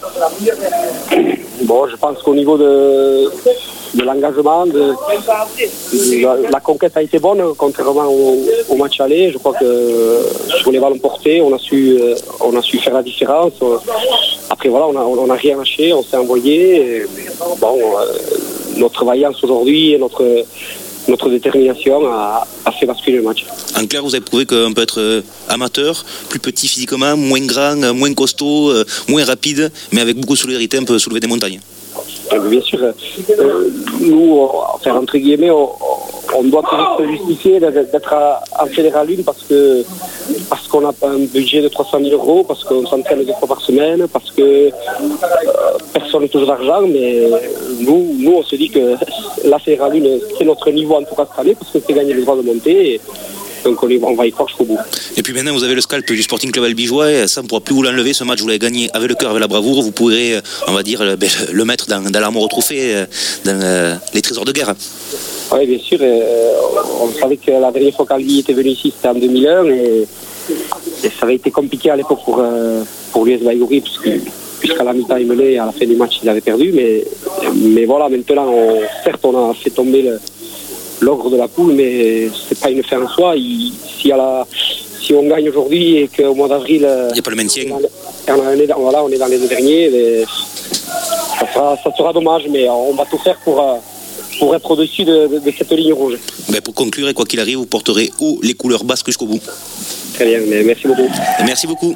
Bon, je pense qu'au niveau de, de l'engagement, de, de la, la conquête a été bonne, contrairement au, au match aller. Je crois que sur les ballons portés, on a su, on a su faire la différence. Après, voilà, on n'a rien lâché, on s'est envoyé. Et, bon, notre vaillance aujourd'hui et notre, notre détermination a, a fait basculer le match. En clair, vous avez prouvé qu'on peut être amateur, plus petit physiquement, moins grand, moins costaud, moins rapide, mais avec beaucoup de solidarité, on peut soulever des montagnes. Bien sûr, euh, nous, enfin, entre guillemets, on, on doit toujours se justifier d'être en Fédéral un parce que parce qu'on n'a pas un budget de trois cent mille euros, parce qu'on s'entraîne deux fois par semaine, parce que euh, personne n'a toujours d'argent, mais nous, nous, on se dit que la Fédéral un, c'est notre niveau en tout cas cette année, parce qu'on s'est gagné le droit de monter. Et, donc on, est, on va y croire jusqu'au bout. Et puis maintenant vous avez le scalp du Sporting Club albigeois, et ça on ne pourra plus vous l'enlever, ce match vous l'avez gagné avec le cœur, avec la bravoure, vous pourrez, on va dire, le, le mettre dans, dans l'armoire au trophée, dans le, les trésors de guerre. Oui, bien sûr, euh, on savait que la dernière fois qu'Albi était venu ici c'était en deux mille un, et, et ça avait été compliqué à l'époque pour, euh, pour l'U S Baïgori, puisqu'à la mi-temps il menait, à la fin du match il avait perdu, mais, mais voilà, maintenant on, certes on a fait tomber le l'ogre de la poule, mais c'est pas une fin en soi. Il, si, à la, si on gagne aujourd'hui et qu'au mois d'avril, il n'y a pas le maintien. On, on, est, voilà, on est dans les deux derniers, mais ça, sera, ça sera dommage, mais on va tout faire pour, pour être au-dessus de, de, de cette ligne rouge. Mais pour conclure, et quoi qu'il arrive, vous porterez haut les couleurs basques jusqu'au bout. Très bien, mais merci beaucoup. Et merci beaucoup.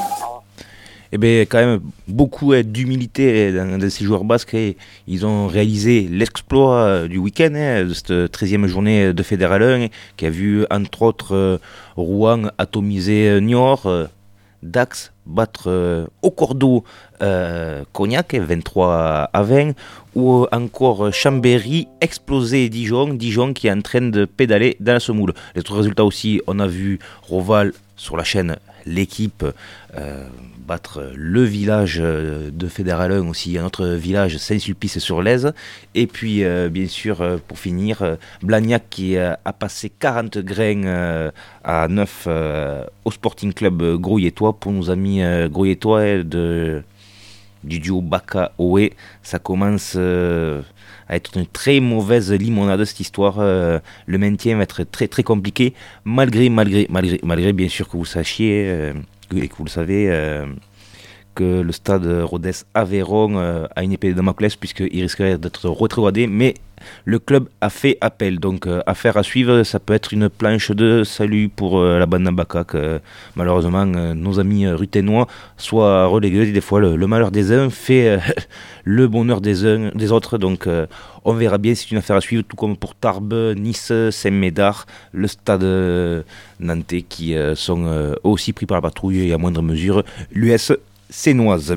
Eh bien, quand même, beaucoup d'humilité dans, dans ces joueurs basques. Et ils ont réalisé l'exploit du week-end, hein, de cette treizième journée de Fédéral un, qui a vu, entre autres, euh, Rouen atomiser Niort, euh, Dax battre euh, au cordeau euh, Cognac, vingt-trois à vingt, ou encore Chambéry exploser Dijon, Dijon qui est en train de pédaler dans la semoule. Les autres résultats aussi, on a vu Roval sur la chaîne L'équipe euh, battre le village de Fédéral un, aussi un autre village, Saint-Sulpice-sur-Lèze, et puis euh, bien sûr euh, pour finir euh, Blagnac qui euh, a passé quarante grains euh, à neuf euh, au Sporting Club Grouilletois. Pour nos amis euh, Grouilletois de, du duo Baka-Oé, ça commence euh, à être une très mauvaise limonade cette histoire. Euh, le maintien va être très très compliqué, malgré malgré malgré malgré bien sûr que vous sachiez euh, et que vous le savez euh, que le stade Rodez Aveyron euh, a une épée de Damoclès, puisqu'il risquerait d'être rétrogradé, mais le club a fait appel, donc euh, affaire à suivre. Ça peut être une planche de salut pour euh, la bande d'Ambaka, que euh, malheureusement euh, nos amis euh, ruténois soient relégués. Des fois le, le malheur des uns fait euh, le bonheur des uns des autres, donc euh, on verra bien. C'est une affaire à suivre, tout comme pour Tarbes, Nice, Saint-Médard, le stade euh, nantais, qui euh, sont euh, aussi pris par la patrouille, et à moindre mesure l'U S Sénoise.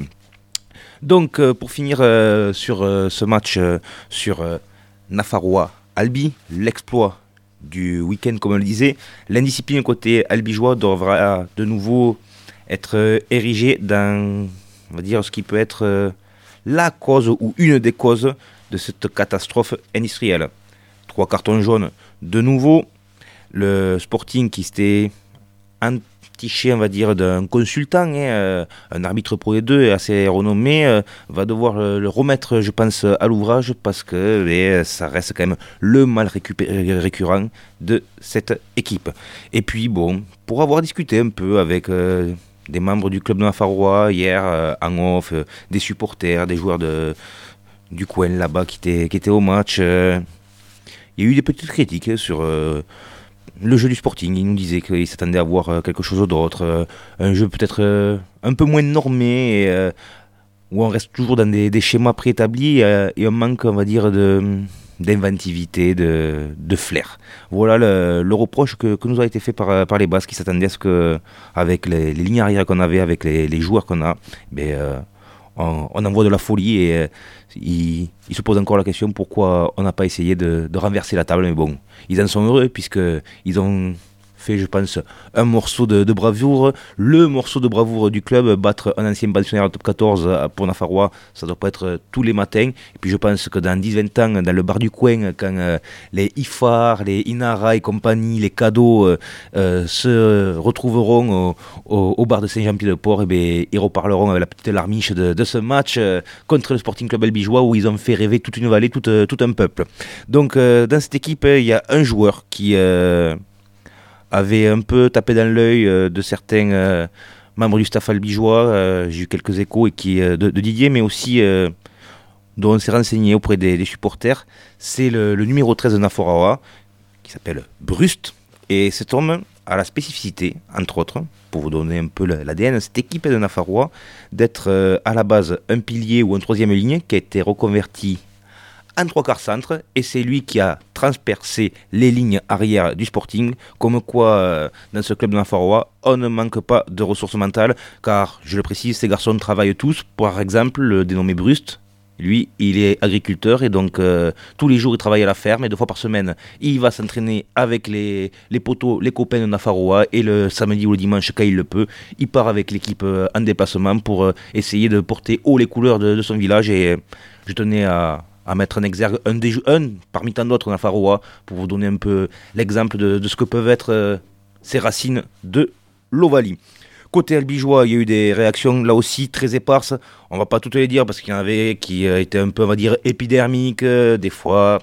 Donc euh, pour finir euh, sur euh, ce match euh, sur euh, Nafarrois Albi, l'exploit du week-end comme on le disait, l'indiscipline côté albigeois devra de nouveau être euh, érigée dans, on va dire, ce qui peut être euh, la cause ou une des causes de cette catastrophe industrielle. Trois cartons jaunes de nouveau, le Sporting qui s'était entiché, on va dire, d'un consultant, hein, euh, un arbitre pro deux assez renommé, euh, va devoir euh, le remettre, je pense, à l'ouvrage, parce que eh, ça reste quand même le mal récupéré, récurrent de cette équipe. Et puis bon, pour avoir discuté un peu avec euh, des membres du club de Nafarroa hier euh, en off, euh, des supporters, des joueurs de, du coin là-bas qui étaient, qui étaient au match. Euh, il y a eu des petites critiques sur euh, le jeu du Sporting. Ils nous disaient qu'ils s'attendaient à voir euh, quelque chose d'autre, euh, un jeu peut-être euh, un peu moins normé, et, euh, où on reste toujours dans des, des schémas préétablis euh, et on manque, on va dire, de... d'inventivité, de, de flair. Voilà le, le reproche que, que nous a été fait par, par les Basques, qui s'attendaient à ce qu'avec les, les lignes arrière qu'on avait, avec les, les joueurs qu'on a, ben, euh, on, on envoie de la folie et euh, ils, ils se posent encore la question pourquoi on n'a pas essayé de, de renverser la table. Mais bon, ils en sont heureux puisqu'ils ont fait, je pense, un morceau de, de bravoure, le morceau de bravoure du club. Battre un ancien pensionnaire au top quatorze pour Nafarroa, ça doit pas être tous les matins. Et puis je pense que dans dix vingt ans, dans le bar du coin, quand euh, les I F A R, les Inara et compagnie, les cadeaux euh, euh, se retrouveront au, au, au bar de Saint-Jean-Pied-de-Port, et bien, ils reparleront avec la petite larmiche de, de ce match euh, contre le Sporting Club Albigeois, où ils ont fait rêver toute une vallée, tout, tout un peuple. Donc euh, dans cette équipe, il y a un joueur qui... Euh, avait un peu tapé dans l'œil euh, de certains euh, membres du staff albigeois. Euh, j'ai eu quelques échos et qui, euh, de, de Didier, mais aussi euh, dont on s'est renseigné auprès des, des supporters. C'est le, le numéro treize de Nafarroa, qui s'appelle Brust. Et cet homme a la spécificité, entre autres, pour vous donner un peu l'A D N, cette équipe de Nafarroa, d'être euh, à la base un pilier ou un troisième ligne qui a été reconverti en trois quarts centre, et c'est lui qui a transpercé les lignes arrière du Sporting, comme quoi euh, dans ce club de Nafarroa, on ne manque pas de ressources mentales, car, je le précise, ces garçons travaillent tous. Par exemple, le dénommé Brust, lui, il est agriculteur, et donc euh, tous les jours il travaille à la ferme, et deux fois par semaine, il va s'entraîner avec les, les potos, les copains de Nafarroa, et le samedi ou le dimanche, quand il le peut, il part avec l'équipe euh, en déplacement pour euh, essayer de porter haut les couleurs de, de son village. Et euh, je tenais à... à mettre en exergue un, des, un parmi tant d'autres Nafarroa, pour vous donner un peu l'exemple de, de ce que peuvent être euh, ces racines de l'Ovalie. Côté albigeois, il y a eu des réactions là aussi très éparses. On va pas toutes les dire parce qu'il y en avait qui euh, étaient un peu, on va dire, épidermiques. Euh, des fois,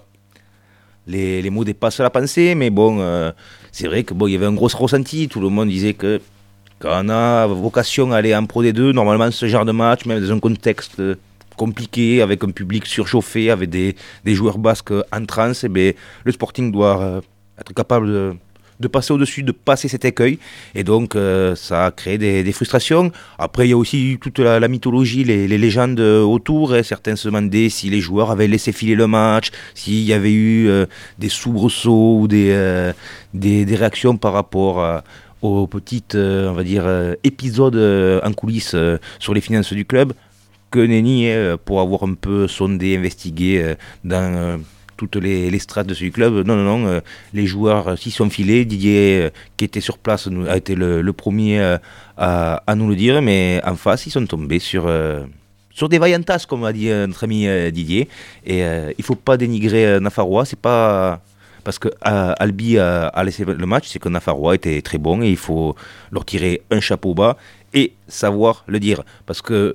les, les mots dépassent la pensée, mais bon, euh, c'est vrai que bon, il y avait un gros ressenti. Tout le monde disait que quand on a vocation à aller en Pro D deux, normalement ce genre de match, même dans un contexte euh, compliqué, avec un public surchauffé, avec des, des joueurs basques en transe, et bien, le Sporting doit euh, être capable de, de passer au-dessus, de passer cet écueil. Et donc, euh, ça a créé des, des frustrations. Après, il y a aussi toute la, la mythologie, les, les légendes autour. Et certains se demandaient si les joueurs avaient laissé filer le match, s'il y avait eu euh, des soubresauts ou des, euh, des, des réactions par rapport à, aux petites, euh, on va dire, euh, épisodes euh, en coulisses euh, sur les finances du club. Que nenni, hein, pour avoir un peu sondé, investigué euh, dans euh, toutes les, les strates de ce club. Non, non, non, euh, les joueurs euh, s'y sont filés. Didier, euh, qui était sur place, nous, a été le, le premier euh, à, à nous le dire, mais en face, ils sont tombés sur, euh, sur des vaillantasses, comme a dit euh, notre ami euh, Didier. Et euh, il ne faut pas dénigrer euh, Nafarroa, c'est pas... Parce que euh, Albi a, a laissé le match, c'est que Nafarroa était très bon et il faut leur tirer un chapeau bas et savoir le dire. Parce que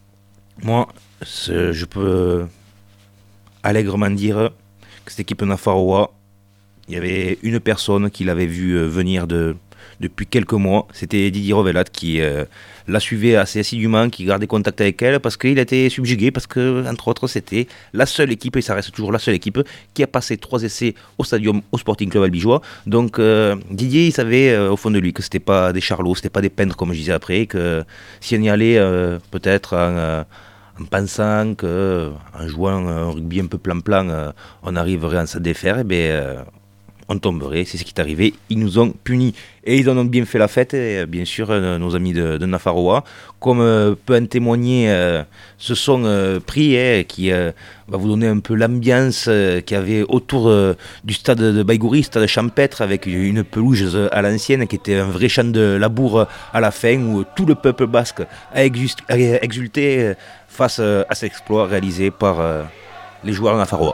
moi, je peux allègrement dire que cette équipe Nafarroa, il y avait une personne qui l'avait vu venir de, depuis quelques mois. C'était Didier Rovelat qui euh, la suivait assez assidûment, qui gardait contact avec elle parce qu'il était subjugué, parce que, entre autres, c'était la seule équipe, et ça reste toujours la seule équipe, qui a passé trois essais au Stadium au Sporting Club Albigeois. Donc euh, Didier, il savait euh, au fond de lui que c'était pas des charlots, c'était pas des peintres, comme je disais après, que si on y allait, euh, peut-être en... Euh, en pensant qu'en jouant un rugby un peu plan-plan, euh, on arriverait à s'en défaire, et bien, euh, on tomberait. C'est ce qui est arrivé. Ils nous ont punis. Et ils en ont bien fait la fête, et bien sûr, euh, nos amis de, de Nafarroa, comme euh, peut en témoigner euh, ce son euh, pris, hein, qui euh, va vous donner un peu l'ambiance euh, qu'il y avait autour euh, du stade de Baïgouri, stade champêtre, avec une pelouse à l'ancienne, qui était un vrai champ de labour à la fin, où tout le peuple basque a exulté euh, face à cet exploit réalisé par euh, les joueurs de Nafarroa.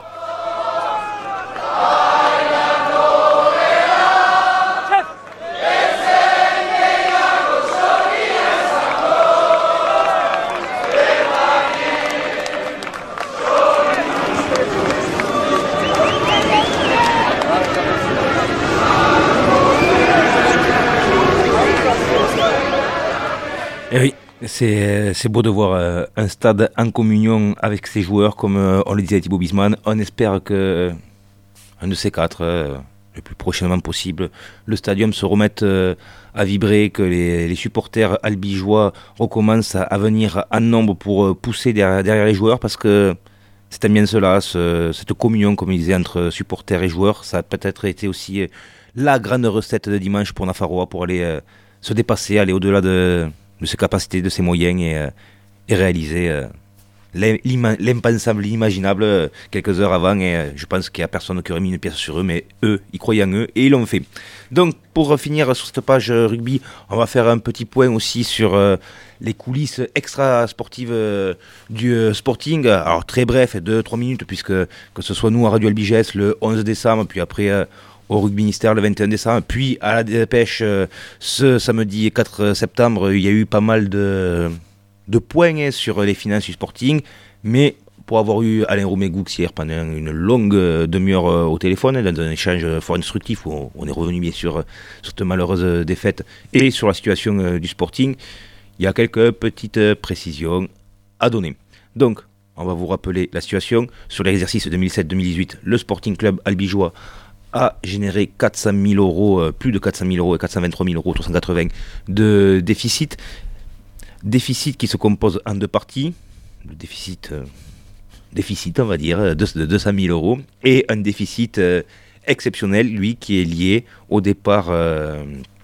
C'est, c'est beau de voir euh, un stade en communion avec ses joueurs, comme euh, on le disait à Thibaut Bisman. On espère que euh, un de ces quatre, euh, le plus prochainement possible, le stadium se remette euh, à vibrer, que les, les supporters albigeois recommencent à, à venir en nombre pour euh, pousser derrière, derrière les joueurs, parce que c'était bien cela, ce, cette communion, comme il disait, entre supporters et joueurs. Ça a peut-être été aussi euh, la grande recette de dimanche pour Nafarroa, pour aller euh, se dépasser, aller au-delà de... de ses capacités, de ses moyens et, euh, et réaliser euh, l'impensable, l'imaginable euh, quelques heures avant. Et euh, je pense qu'il n'y a personne qui aurait mis une pièce sur eux, mais eux, ils croyaient en eux et ils l'ont fait. Donc, pour finir sur cette page euh, rugby, on va faire un petit point aussi sur euh, les coulisses extra-sportives euh, du euh, Sporting. Alors, très bref, deux trois minutes, puisque que ce soit nous à Radio Albigès le onze décembre, puis après... Euh, au Rugby Ministère le vingt et un décembre, puis à la Dépêche euh, ce samedi quatre septembre, il y a eu pas mal de, de points hein, sur les finances du Sporting, mais pour avoir eu Alain Romégous hier pendant une longue demi-heure euh, au téléphone, dans un échange fort instructif où on, on est revenu bien sûr sur cette malheureuse défaite et sur la situation euh, du Sporting, il y a quelques petites précisions à donner. Donc, on va vous rappeler la situation. Sur l'exercice deux mille dix-sept deux mille dix-huit, le Sporting Club albigeois a généré quatre cent mille euros, euh, plus de quatre cent mille euros et quatre cent vingt-trois mille euros, trois cent quatre-vingts de déficit. Déficit qui se compose en deux parties. Le déficit, euh, déficit on va dire, de, de deux cent mille euros. Et un déficit euh, exceptionnel, lui, qui est lié au départ euh,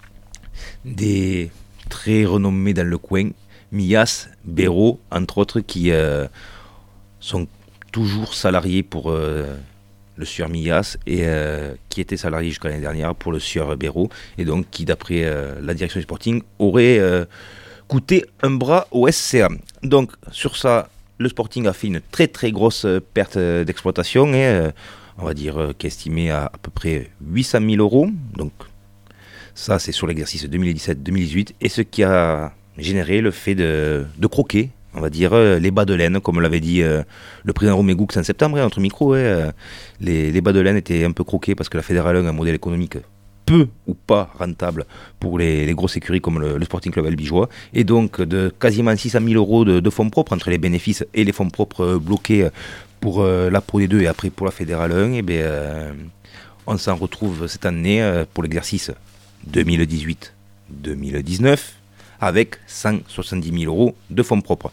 des très renommés dans le coin, Mias, Béraud, entre autres, qui euh, sont toujours salariés pour... Euh, le sieur Mias, et euh, qui était salarié jusqu'à l'année dernière pour le sieur Béraud, et donc qui, d'après euh, la direction du Sporting, aurait euh, coûté un bras au S C A. Donc, sur ça, le Sporting a fait une très très grosse perte d'exploitation, et, euh, on va dire euh, qui est estimée à à peu près huit cent mille euros. Donc, ça, c'est sur l'exercice deux mille dix-sept deux mille dix-huit, et ce qui a généré le fait de, de croquer, on va dire, euh, les bas de laine, comme l'avait dit euh, le président Romégous en septembre, hein, entre micro, euh, les, les bas de laine étaient un peu croqués parce que la Fédérale un a un modèle économique peu ou pas rentable pour les, les grosses écuries comme le, le Sporting Club albigeois, et donc de quasiment six cent mille euros de, de fonds propres entre les bénéfices et les fonds propres euh, bloqués pour euh, la Pro D deux et après pour la Fédérale un, et bien, euh, on s'en retrouve cette année euh, pour l'exercice deux mille dix-huit deux mille dix-neuf avec cent soixante-dix mille euros de fonds propres.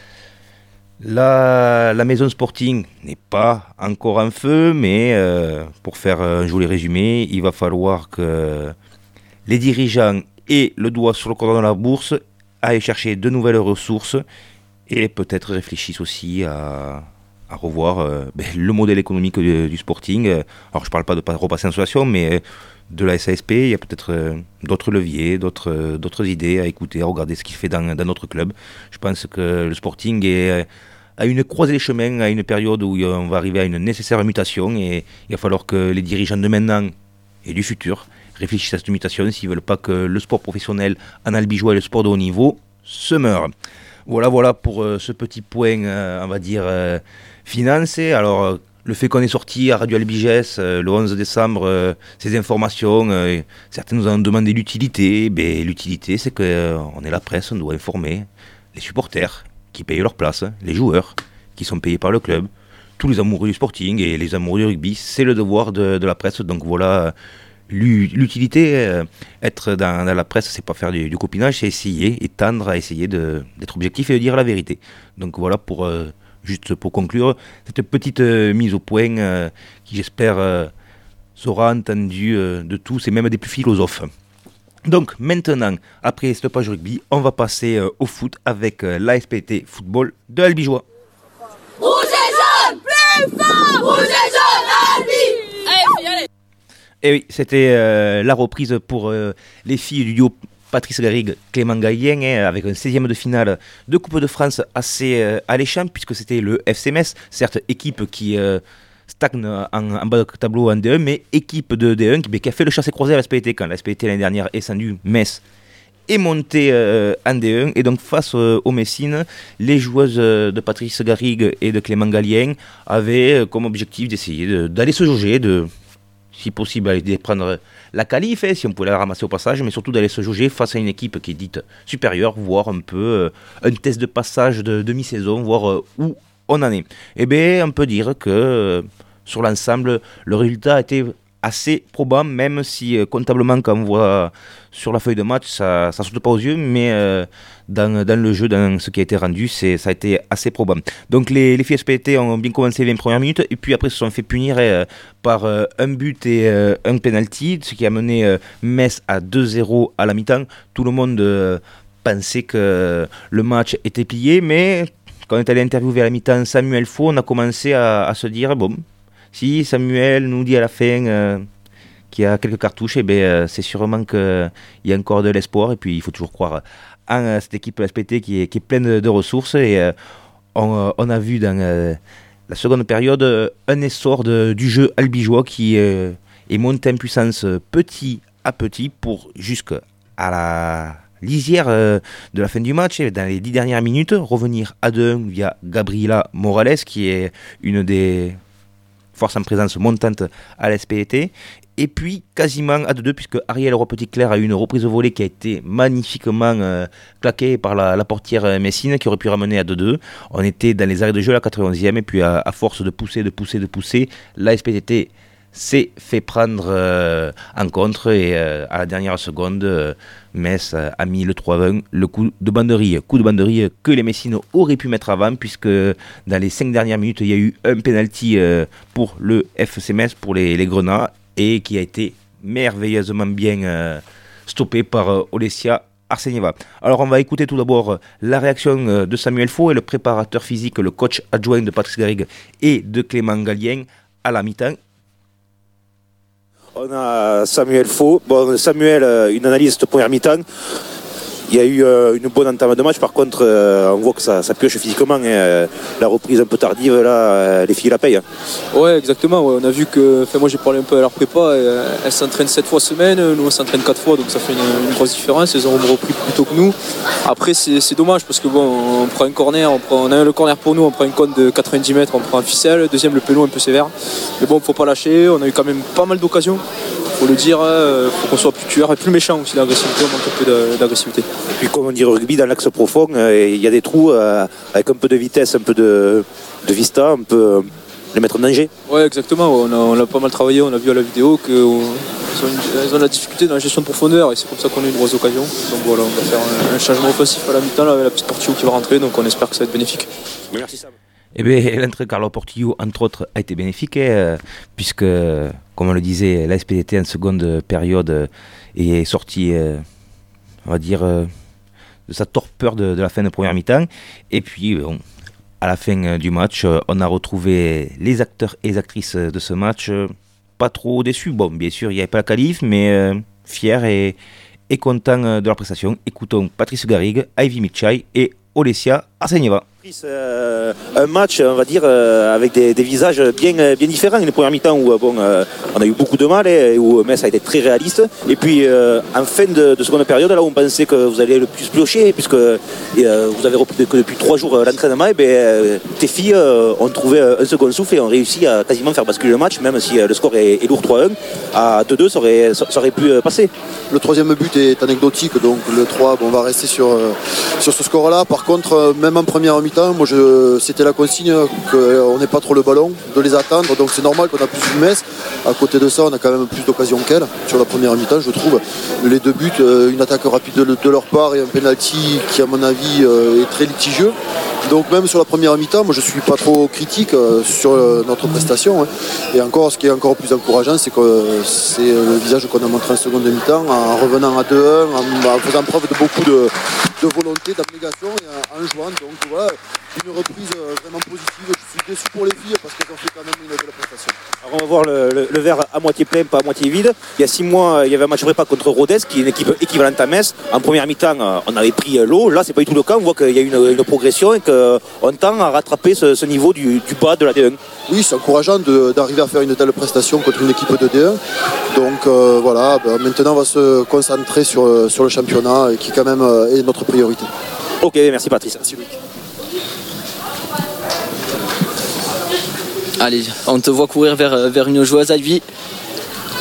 La, la maison Sporting n'est pas encore en feu, mais euh, pour faire un joli résumé, il va falloir que les dirigeants aient le doigt sur le cordon de la bourse, aillent chercher de nouvelles ressources et peut-être réfléchissent aussi à, à revoir euh, ben, le modèle économique du, du Sporting. Alors je ne parle pas de pas repasser en association, mais de la S A S P, il y a peut-être euh, d'autres leviers, d'autres, euh, d'autres idées à écouter, à regarder ce qu'il fait dans, dans notre club. Je pense que le Sporting est euh, à une croisée des chemins, à une période où on va arriver à une nécessaire mutation, et il va falloir que les dirigeants de maintenant et du futur réfléchissent à cette mutation s'ils ne veulent pas que le sport professionnel en albigeois et le sport de haut niveau se meurent. Voilà, voilà pour euh, ce petit point, euh, on va dire, euh, financier. Alors, euh, le fait qu'on est sorti à Radio Albigès euh, le onze décembre, euh, ces informations, euh, certains nous ont demandé l'utilité. Ben, l'utilité, c'est qu'on euh, est la presse, on doit informer les supporters qui payent leur place, les joueurs qui sont payés par le club, tous les amoureux du Sporting et les amoureux du rugby. C'est le devoir de, de la presse. Donc voilà, l'utilité, euh, être dans, dans la presse, c'est pas faire du, du copinage, c'est essayer et tendre à essayer de, d'être objectif et de dire la vérité. Donc voilà pour... Euh, Juste pour conclure, cette petite euh, mise au point euh, qui, j'espère, euh, sera entendue euh, de tous et même des plus philosophes. Donc, maintenant, après cette page rugby, on va passer euh, au foot avec euh, l'A S P T Football de Albigeois. Rouge et jaune, plus fort! Rouge et jaune, Albi! Allez, faut y aller! Et oui, c'était euh, la reprise pour euh, les filles du duo Patrice Garrigue, Clément Gaillien, hein, avec un seizième de finale de Coupe de France assez euh, alléchant, puisque c'était le F C Metz, certes équipe qui euh, stagne en, en bas de tableau en D un, mais équipe de D un qui, qui a fait le chassé-croisé à la S P T quand la S P T l'année dernière est descendue, Metz est montée euh, en D un, et donc face euh, aux Messines, les joueuses euh, de Patrice Garrigue et de Clément Gaillien avaient euh, comme objectif d'essayer de, d'aller se jauger, de si possible, aller prendre la qualif, hein, si on pouvait la ramasser au passage, mais surtout d'aller se jauger face à une équipe qui est dite supérieure, voir un peu euh, un test de passage de demi-saison, voir euh, où on en est. Eh bien, on peut dire que euh, sur l'ensemble, le résultat a été assez probant, même si euh, comptablement, quand on voit sur la feuille de match, ça ne saute pas aux yeux, mais euh, dans, dans le jeu, dans ce qui a été rendu, c'est, ça a été assez probant. Donc les, les filles S P T ont bien commencé les vingt premières minutes, et puis après se sont fait punir euh, par euh, un but et euh, un penalty, ce qui a mené euh, Metz à deux zéro à la mi-temps. Tout le monde euh, pensait que le match était plié, mais quand on est allé interviewer à la mi-temps Samuel Faux, on a commencé à, à se dire, bon, si Samuel nous dit à la fin euh, qu'il y a quelques cartouches, eh ben, euh, c'est sûrement qu'il y a encore de l'espoir. Et puis il faut toujours croire en euh, cette équipe S P T qui est, qui est pleine de, de ressources. Et euh, on, on a vu dans euh, la seconde période euh, un essor de, du jeu albigeois qui euh, est monté en puissance petit à petit pour jusqu'à la lisière euh, de la fin du match, et dans les dix dernières minutes, revenir à deux via Gabriela Morales, qui est une des force en présence montante à l'S P T, et puis quasiment à deux deux, puisque Ariel Roy-Petit-Clair a eu une reprise au volet qui a été magnifiquement euh, claquée par la, la portière messine, qui aurait pu ramener à deux deux. On était dans les arrêts de jeu à la quatre-vingtième, et puis à, à force de pousser, de pousser, de pousser, la S P T s'est fait prendre euh, en contre, et euh, à la dernière seconde, euh, Metz a mis le trois vingt, le coup de banderille, coup de banderille que les Messines auraient pu mettre avant, puisque dans les cinq dernières minutes, il y a eu un penalty euh, pour le F C Metz, pour les, les Grenats, et qui a été merveilleusement bien euh, stoppé par euh, Olesia Arsenieva. Alors on va écouter tout d'abord la réaction euh, de Samuel Faux, et le préparateur physique, le coach adjoint de Patrice Garrigue et de Clément Gallien à la mi-temps. On a Samuel Faux. Bon, Samuel, une analyse de première mi-temps. Il y a eu euh, une bonne entame de match. Par contre, euh, on voit que ça, ça pioche physiquement. Et, euh, la reprise un peu tardive, là, euh, les filles la payent. Ouais, exactement. Ouais. On a vu que. Moi, j'ai parlé un peu à leur prépa. Et, euh, elles s'entraînent sept fois semaine. Nous, on s'entraîne quatre fois. Donc, ça fait une, une grosse différence. Elles ont repris plus tôt que nous. Après, c'est, c'est dommage parce que bon, on prend un corner. On, prend, on a le corner pour nous. On prend une cône de quatre-vingt-dix mètres. On prend un ficelle. Deuxième, le péno un peu sévère. Mais bon, il ne faut pas lâcher. On a eu quand même pas mal d'occasions. Faut le dire, il faut qu'on soit plus tueur et plus méchant aussi d'agressivité, on manque un peu d'agressivité. Et puis comme on dit rugby, dans l'axe profond, il euh, y a des trous euh, avec un peu de vitesse, un peu de, de vista, on peut euh, les mettre en danger. Ouais, exactement, on a, on a pas mal travaillé, on a vu à la vidéo qu'ils ont, ont de la difficulté dans la gestion de profondeur, et c'est comme ça qu'on a une grosse occasion. Donc voilà, on va faire un, un changement offensif à la mi-temps là, avec la petite Portillo qui va rentrer, donc on espère que ça va être bénéfique. Merci Sam. Eh bien, l'entrée de Carlo Portillo, entre autres, a été bénéfique, euh, puisque, comme on le disait, la S P T en seconde période euh, est sortie, euh, on va dire, euh, de sa torpeur de, de la fin de première mi-temps. Et puis, bon, à la fin euh, du match, euh, on a retrouvé les acteurs et les actrices de ce match, euh, pas trop déçus. Bon, bien sûr, il n'y avait pas la qualif, mais euh, fiers et, et contents de leur prestation. Écoutons Patrice Garrigue, Ivy Mitchai et Olesia Arsenieva. Euh, un match, on va dire, euh, avec des, des visages bien, bien différents. Une première mi-temps où bon, euh, on a eu beaucoup de mal et où Metz a été très réaliste. Et puis euh, en fin de, de seconde période, là où on pensait que vous alliez le plus piocher, puisque euh, vous avez repris que depuis trois jours l'entraînement, et bien, euh, tes filles euh, ont trouvé un second souffle et ont réussi à quasiment faire basculer le match, même si euh, le score est, est lourd trois un. À deux deux, ça aurait, ça, ça aurait pu passer. Le troisième but est anecdotique, donc le trois, bon, on va rester sur, euh, sur ce score-là. Par contre, même en première mi-temps, moi je, c'était la consigne qu'on n'ait pas trop le ballon, de les attendre, donc c'est normal qu'on a plus de Metz. À côté de ça, on a quand même plus d'occasions qu'elle sur la première mi-temps, je trouve. Les deux buts, une attaque rapide de, de leur part et un penalty qui à mon avis est très litigieux. Donc même sur la première mi-temps, moi je suis pas trop critique sur notre prestation. Et encore, ce qui est encore plus encourageant, c'est que c'est le visage qu'on a montré en seconde mi-temps, en revenant à deux un, en, en faisant preuve de beaucoup de, de volonté, d'abnégation et en, en jouant. Donc voilà, une reprise vraiment positive. Je suis déçu pour les filles parce qu'elles ont fait quand même une belle prestation. Alors on va voir le, le, le verre à moitié plein, pas à moitié vide. Il y a six mois, il y avait un match prépa contre Rodez, qui est une équipe équivalente à Metz. En première mi-temps, on avait pris l'eau. Là, c'est pas du tout le cas. On voit qu'il y a une, une progression et qu'on tend à rattraper ce, ce niveau du, du bas de la D un. Oui, c'est encourageant de, d'arriver à faire une telle prestation contre une équipe de D un. Donc euh, voilà, ben, maintenant on va se concentrer sur, sur le championnat qui quand même est notre priorité. Ok, merci Patrice. Merci Luc. Allez, on te voit courir vers, vers une joueuse Ivy.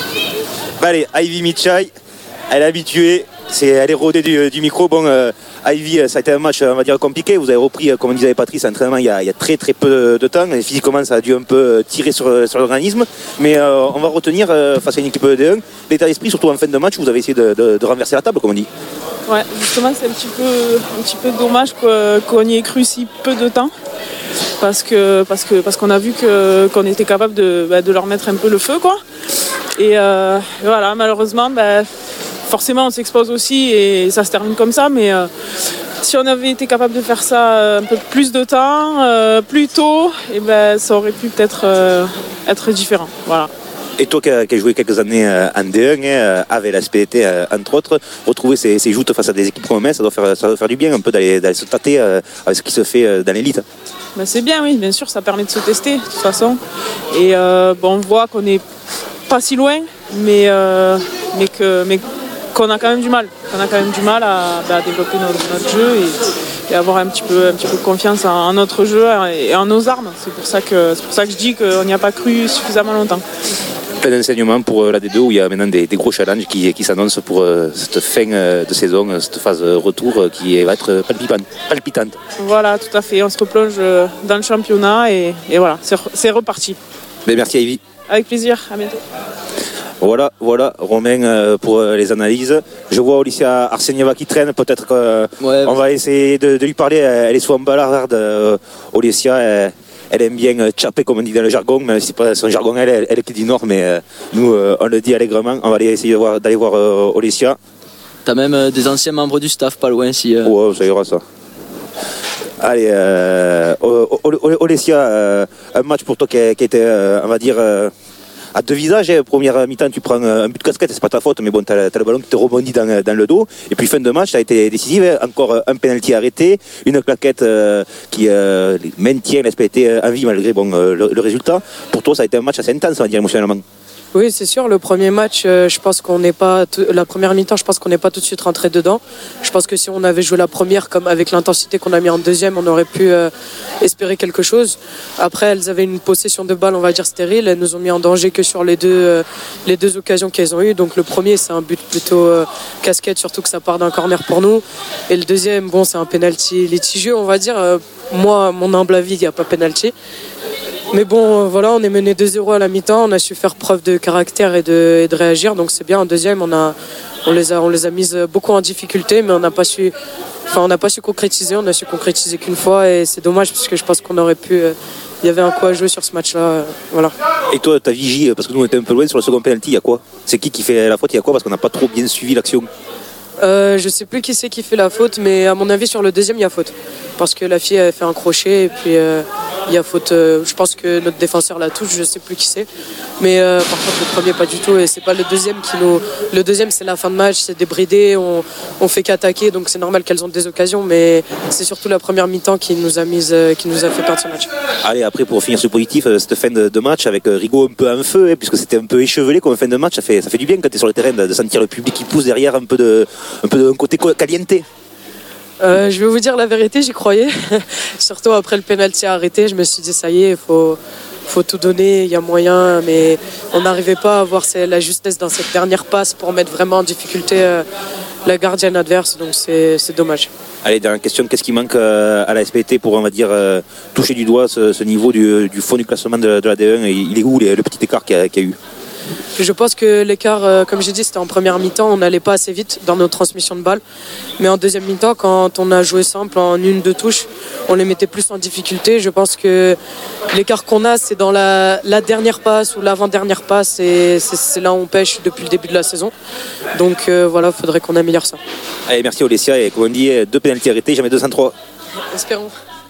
Bah allez, Ivy Michai, elle est habituée, c'est, elle est rodée du, du micro. Bon, euh, Ivy, ça a été un match, on va dire, compliqué. Vous avez repris, comme disait Patrice, l'entraînement il y, a, il y a très très peu de temps. Et physiquement, ça a dû un peu tirer sur, sur l'organisme. Mais euh, on va retenir, euh, face à une équipe de D un, l'état d'esprit, surtout en fin de match, où vous avez essayé de, de, de renverser la table, comme on dit. Ouais, justement, c'est un petit peu, un petit peu dommage qu'on y ait cru si peu de temps. Parce, que, parce, que, parce qu'on a vu que, qu'on était capable de, bah, de leur mettre un peu le feu, quoi. Et euh, voilà, malheureusement, bah, forcément, on s'expose aussi et ça se termine comme ça. Mais euh, si on avait été capable de faire ça un peu plus de temps, euh, plus tôt, et ben, ça aurait pu peut-être euh, être différent. Voilà. Et toi qui as, qui as joué quelques années euh, en D un, hein, avec la S P T euh, entre autres, retrouver ces, ces joutes face à des équipes comme Metz, ça doit faire, ça doit faire du bien un peu d'aller, d'aller se tâter euh, avec ce qui se fait euh, dans l'élite. Ben c'est bien, oui, bien sûr, ça permet de se tester de toute façon. Et euh, bon, on voit qu'on n'est pas si loin, mais, euh, mais, que, mais qu'on a quand même du mal. On a quand même du mal à, bah, à développer notre, notre jeu et, et avoir un petit peu, un petit peu de confiance en, en notre jeu et en nos armes. C'est pour ça que, c'est pour ça que je dis qu'on n'y a pas cru suffisamment longtemps. Plein d'enseignements pour la D deux où il y a maintenant des, des gros challenges qui, qui s'annoncent pour euh, cette fin euh, de saison, cette phase retour euh, qui va être palpitante. palpitante. Voilà, tout à fait. On se replonge dans le championnat et, et voilà, c'est, c'est reparti. Mais merci Ivy. Avec plaisir, à bientôt. Voilà, voilà, Romain euh, pour euh, les analyses. Je vois Olicia Arsenieva qui traîne, peut-être qu'on euh, ouais, va essayer de, de lui parler. Elle est souvent balarde, euh, Olicia. Elle, elle aime bien euh, chapper, comme on dit dans le jargon, mais c'est pas son jargon, elle, elle, elle est du Nord, mais euh, nous, euh, on le dit allègrement. On va aller essayer de voir, d'aller voir euh, Olicia. T'as même euh, des anciens membres du staff, pas loin, si... Euh... Ouais, ça ira, ça. Allez, euh, Olicia, euh, un match pour toi qui a, qui a été, euh, on va dire... Euh, à deux visages, hein. Première mi-temps tu prends un but de casquette, c'est pas ta faute, mais bon, t'as, t'as le ballon qui te rebondit dans, dans le dos, et puis fin de match, ça a été décisif, hein. Encore un penalty arrêté, une claquette euh, qui euh, maintient l'S P T en vie malgré bon, euh, le, le résultat. Pour toi, ça a été un match assez intense, on va dire, émotionnellement. Oui, c'est sûr. Le premier match, euh, je pense qu'on n'est pas t- la première mi-temps, je pense qu'on n'est pas tout de suite rentré dedans. Je pense que si on avait joué la première, comme avec l'intensité qu'on a mis en deuxième, on aurait pu euh, espérer quelque chose. Après, elles avaient une possession de balle, on va dire stérile. Elles nous ont mis en danger que sur les deux euh, les deux occasions qu'elles ont eues. Donc le premier, c'est un but plutôt euh, casquette, surtout que ça part d'un corner pour nous. Et le deuxième, bon, c'est un penalty litigieux, on va dire. Euh, moi, à mon humble avis, il n'y a pas penalty. Mais bon, voilà, on est mené deux zéro à la mi-temps, on a su faire preuve de caractère et de, et de réagir, donc c'est bien. En deuxième, on, a, on, les a, on les a mises beaucoup en difficulté, mais on n'a pas su, enfin, on n'a pas su concrétiser, on a su concrétiser qu'une fois, et c'est dommage parce que je pense qu'on aurait pu, il euh, y avait un coup à jouer sur ce match-là, euh, voilà. Et toi, ta vigie, parce que nous on était un peu loin sur le second penalty, il y a quoi? C'est qui qui fait la faute? Il y a quoi? Parce qu'on n'a pas trop bien suivi l'action. Euh, je sais plus qui c'est qui fait la faute, mais à mon avis sur le deuxième il y a faute, parce que la fille avait fait un crochet et puis euh, il y a faute. Euh, je pense que notre défenseur la touche, je sais plus qui c'est, mais euh, par contre le premier pas du tout, et c'est pas le deuxième qui nous. Le deuxième c'est la fin de match, c'est débridé, on on fait qu'attaquer, donc c'est normal qu'elles ont des occasions, mais c'est surtout la première mi-temps qui nous a mise, euh, qui nous a fait perdre ce match. Allez, après pour finir ce positif, cette fin de, de match avec Rigaud un peu en feu, hein, puisque c'était un peu échevelé comme fin de match, ça fait ça fait du bien quand tu es sur le terrain de, de sentir le public qui pousse derrière un peu de un peu d'un côté caliente. Euh, je vais vous dire la vérité, j'y croyais. Surtout après le penalty arrêté, je me suis dit ça y est, il faut, faut tout donner, il y a moyen, mais on n'arrivait pas à avoir la justesse dans cette dernière passe pour mettre vraiment en difficulté euh, la gardienne adverse, donc c'est, c'est dommage. Allez, dernière question, qu'est-ce qui manque euh, à la S P T pour, on va dire, euh, toucher du doigt ce, ce niveau du, du fond du classement de, de la D un? Il est où les, le petit écart qu'il y a, qu'il y a eu? Je pense que l'écart, euh, comme j'ai dit, c'était en première mi-temps, on n'allait pas assez vite dans nos transmissions de balles. Mais en deuxième mi-temps, quand on a joué simple en une, deux touches, on les mettait plus en difficulté. Je pense que l'écart qu'on a, c'est dans la, la dernière passe ou l'avant-dernière passe, et c'est, c'est là où on pêche depuis le début de la saison. Donc euh, voilà, il faudrait qu'on améliore ça. Allez, merci Olesia, et comme on dit, deux pénaltys arrêtés, jamais deux cent trois. Espérons.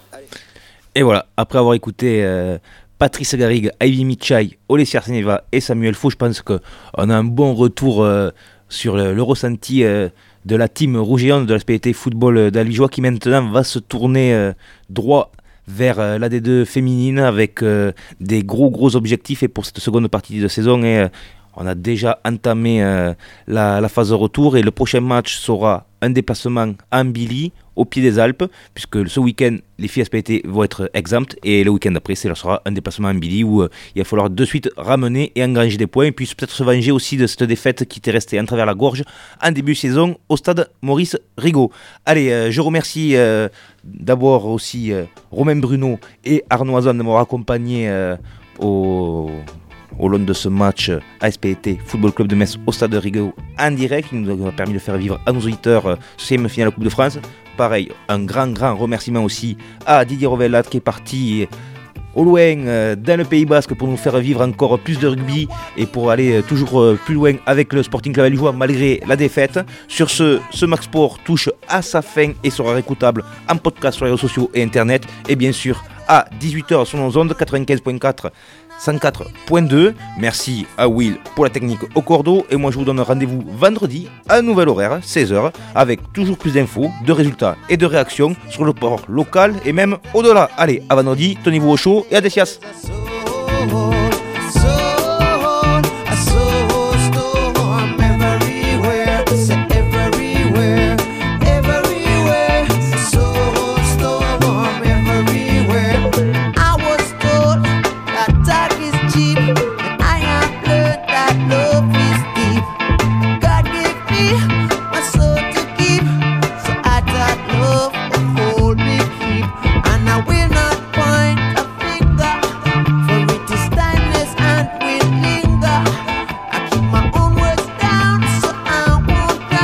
Et voilà, après avoir écouté... Euh... Patrice Garrigue, Ivy Michai, Olesia Arsenieva et Samuel Faux, je pense qu'on a un bon retour euh, sur le, le ressenti euh, de la team rouge et jaune de la S P T Football d'Albigeois, qui maintenant va se tourner euh, droit vers euh, la D deux féminine avec euh, des gros gros objectifs, et pour cette seconde partie de saison, et, euh, on a déjà entamé euh, la, la phase de retour, et le prochain match sera un déplacement à Ambilly au pied des Alpes, puisque ce week-end, les filles S P T vont être exemptes, et le week-end d'après, ce sera un déplacement en Billy où euh, il va falloir de suite ramener et engranger des points, et puis peut-être se venger aussi de cette défaite qui t'est restée en travers la gorge en début de saison au stade Maurice Rigaud. Allez, euh, je remercie euh, d'abord aussi euh, Romain Bruno et Arnaud Azan de m'avoir accompagné euh, au... au long de ce match A S P T Football Club de Metz au stade de Rigaud en direct, qui nous a permis de faire vivre à nos auditeurs euh, ce semi-finale de la Coupe de France. Pareil, un grand grand remerciement aussi à Didier Rovellat qui est parti au loin euh, dans le Pays Basque pour nous faire vivre encore plus de rugby et pour aller euh, toujours euh, plus loin avec le Sporting Club Alignois malgré la défaite. Sur ce, ce Max Sport touche à sa fin et sera réécoutable en podcast sur les réseaux sociaux et internet, et bien sûr à dix-huit heures sur nos ondes quatre-vingt-quinze virgule quatre, cent quatre virgule deux. Merci à Will pour la technique au cordeau, et moi je vous donne rendez-vous vendredi à un nouvel horaire, seize heures, avec toujours plus d'infos, de résultats et de réactions sur le sport local et même au-delà. Allez, à vendredi, tenez-vous au chaud et à Decias.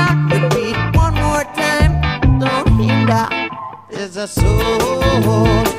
There's a soul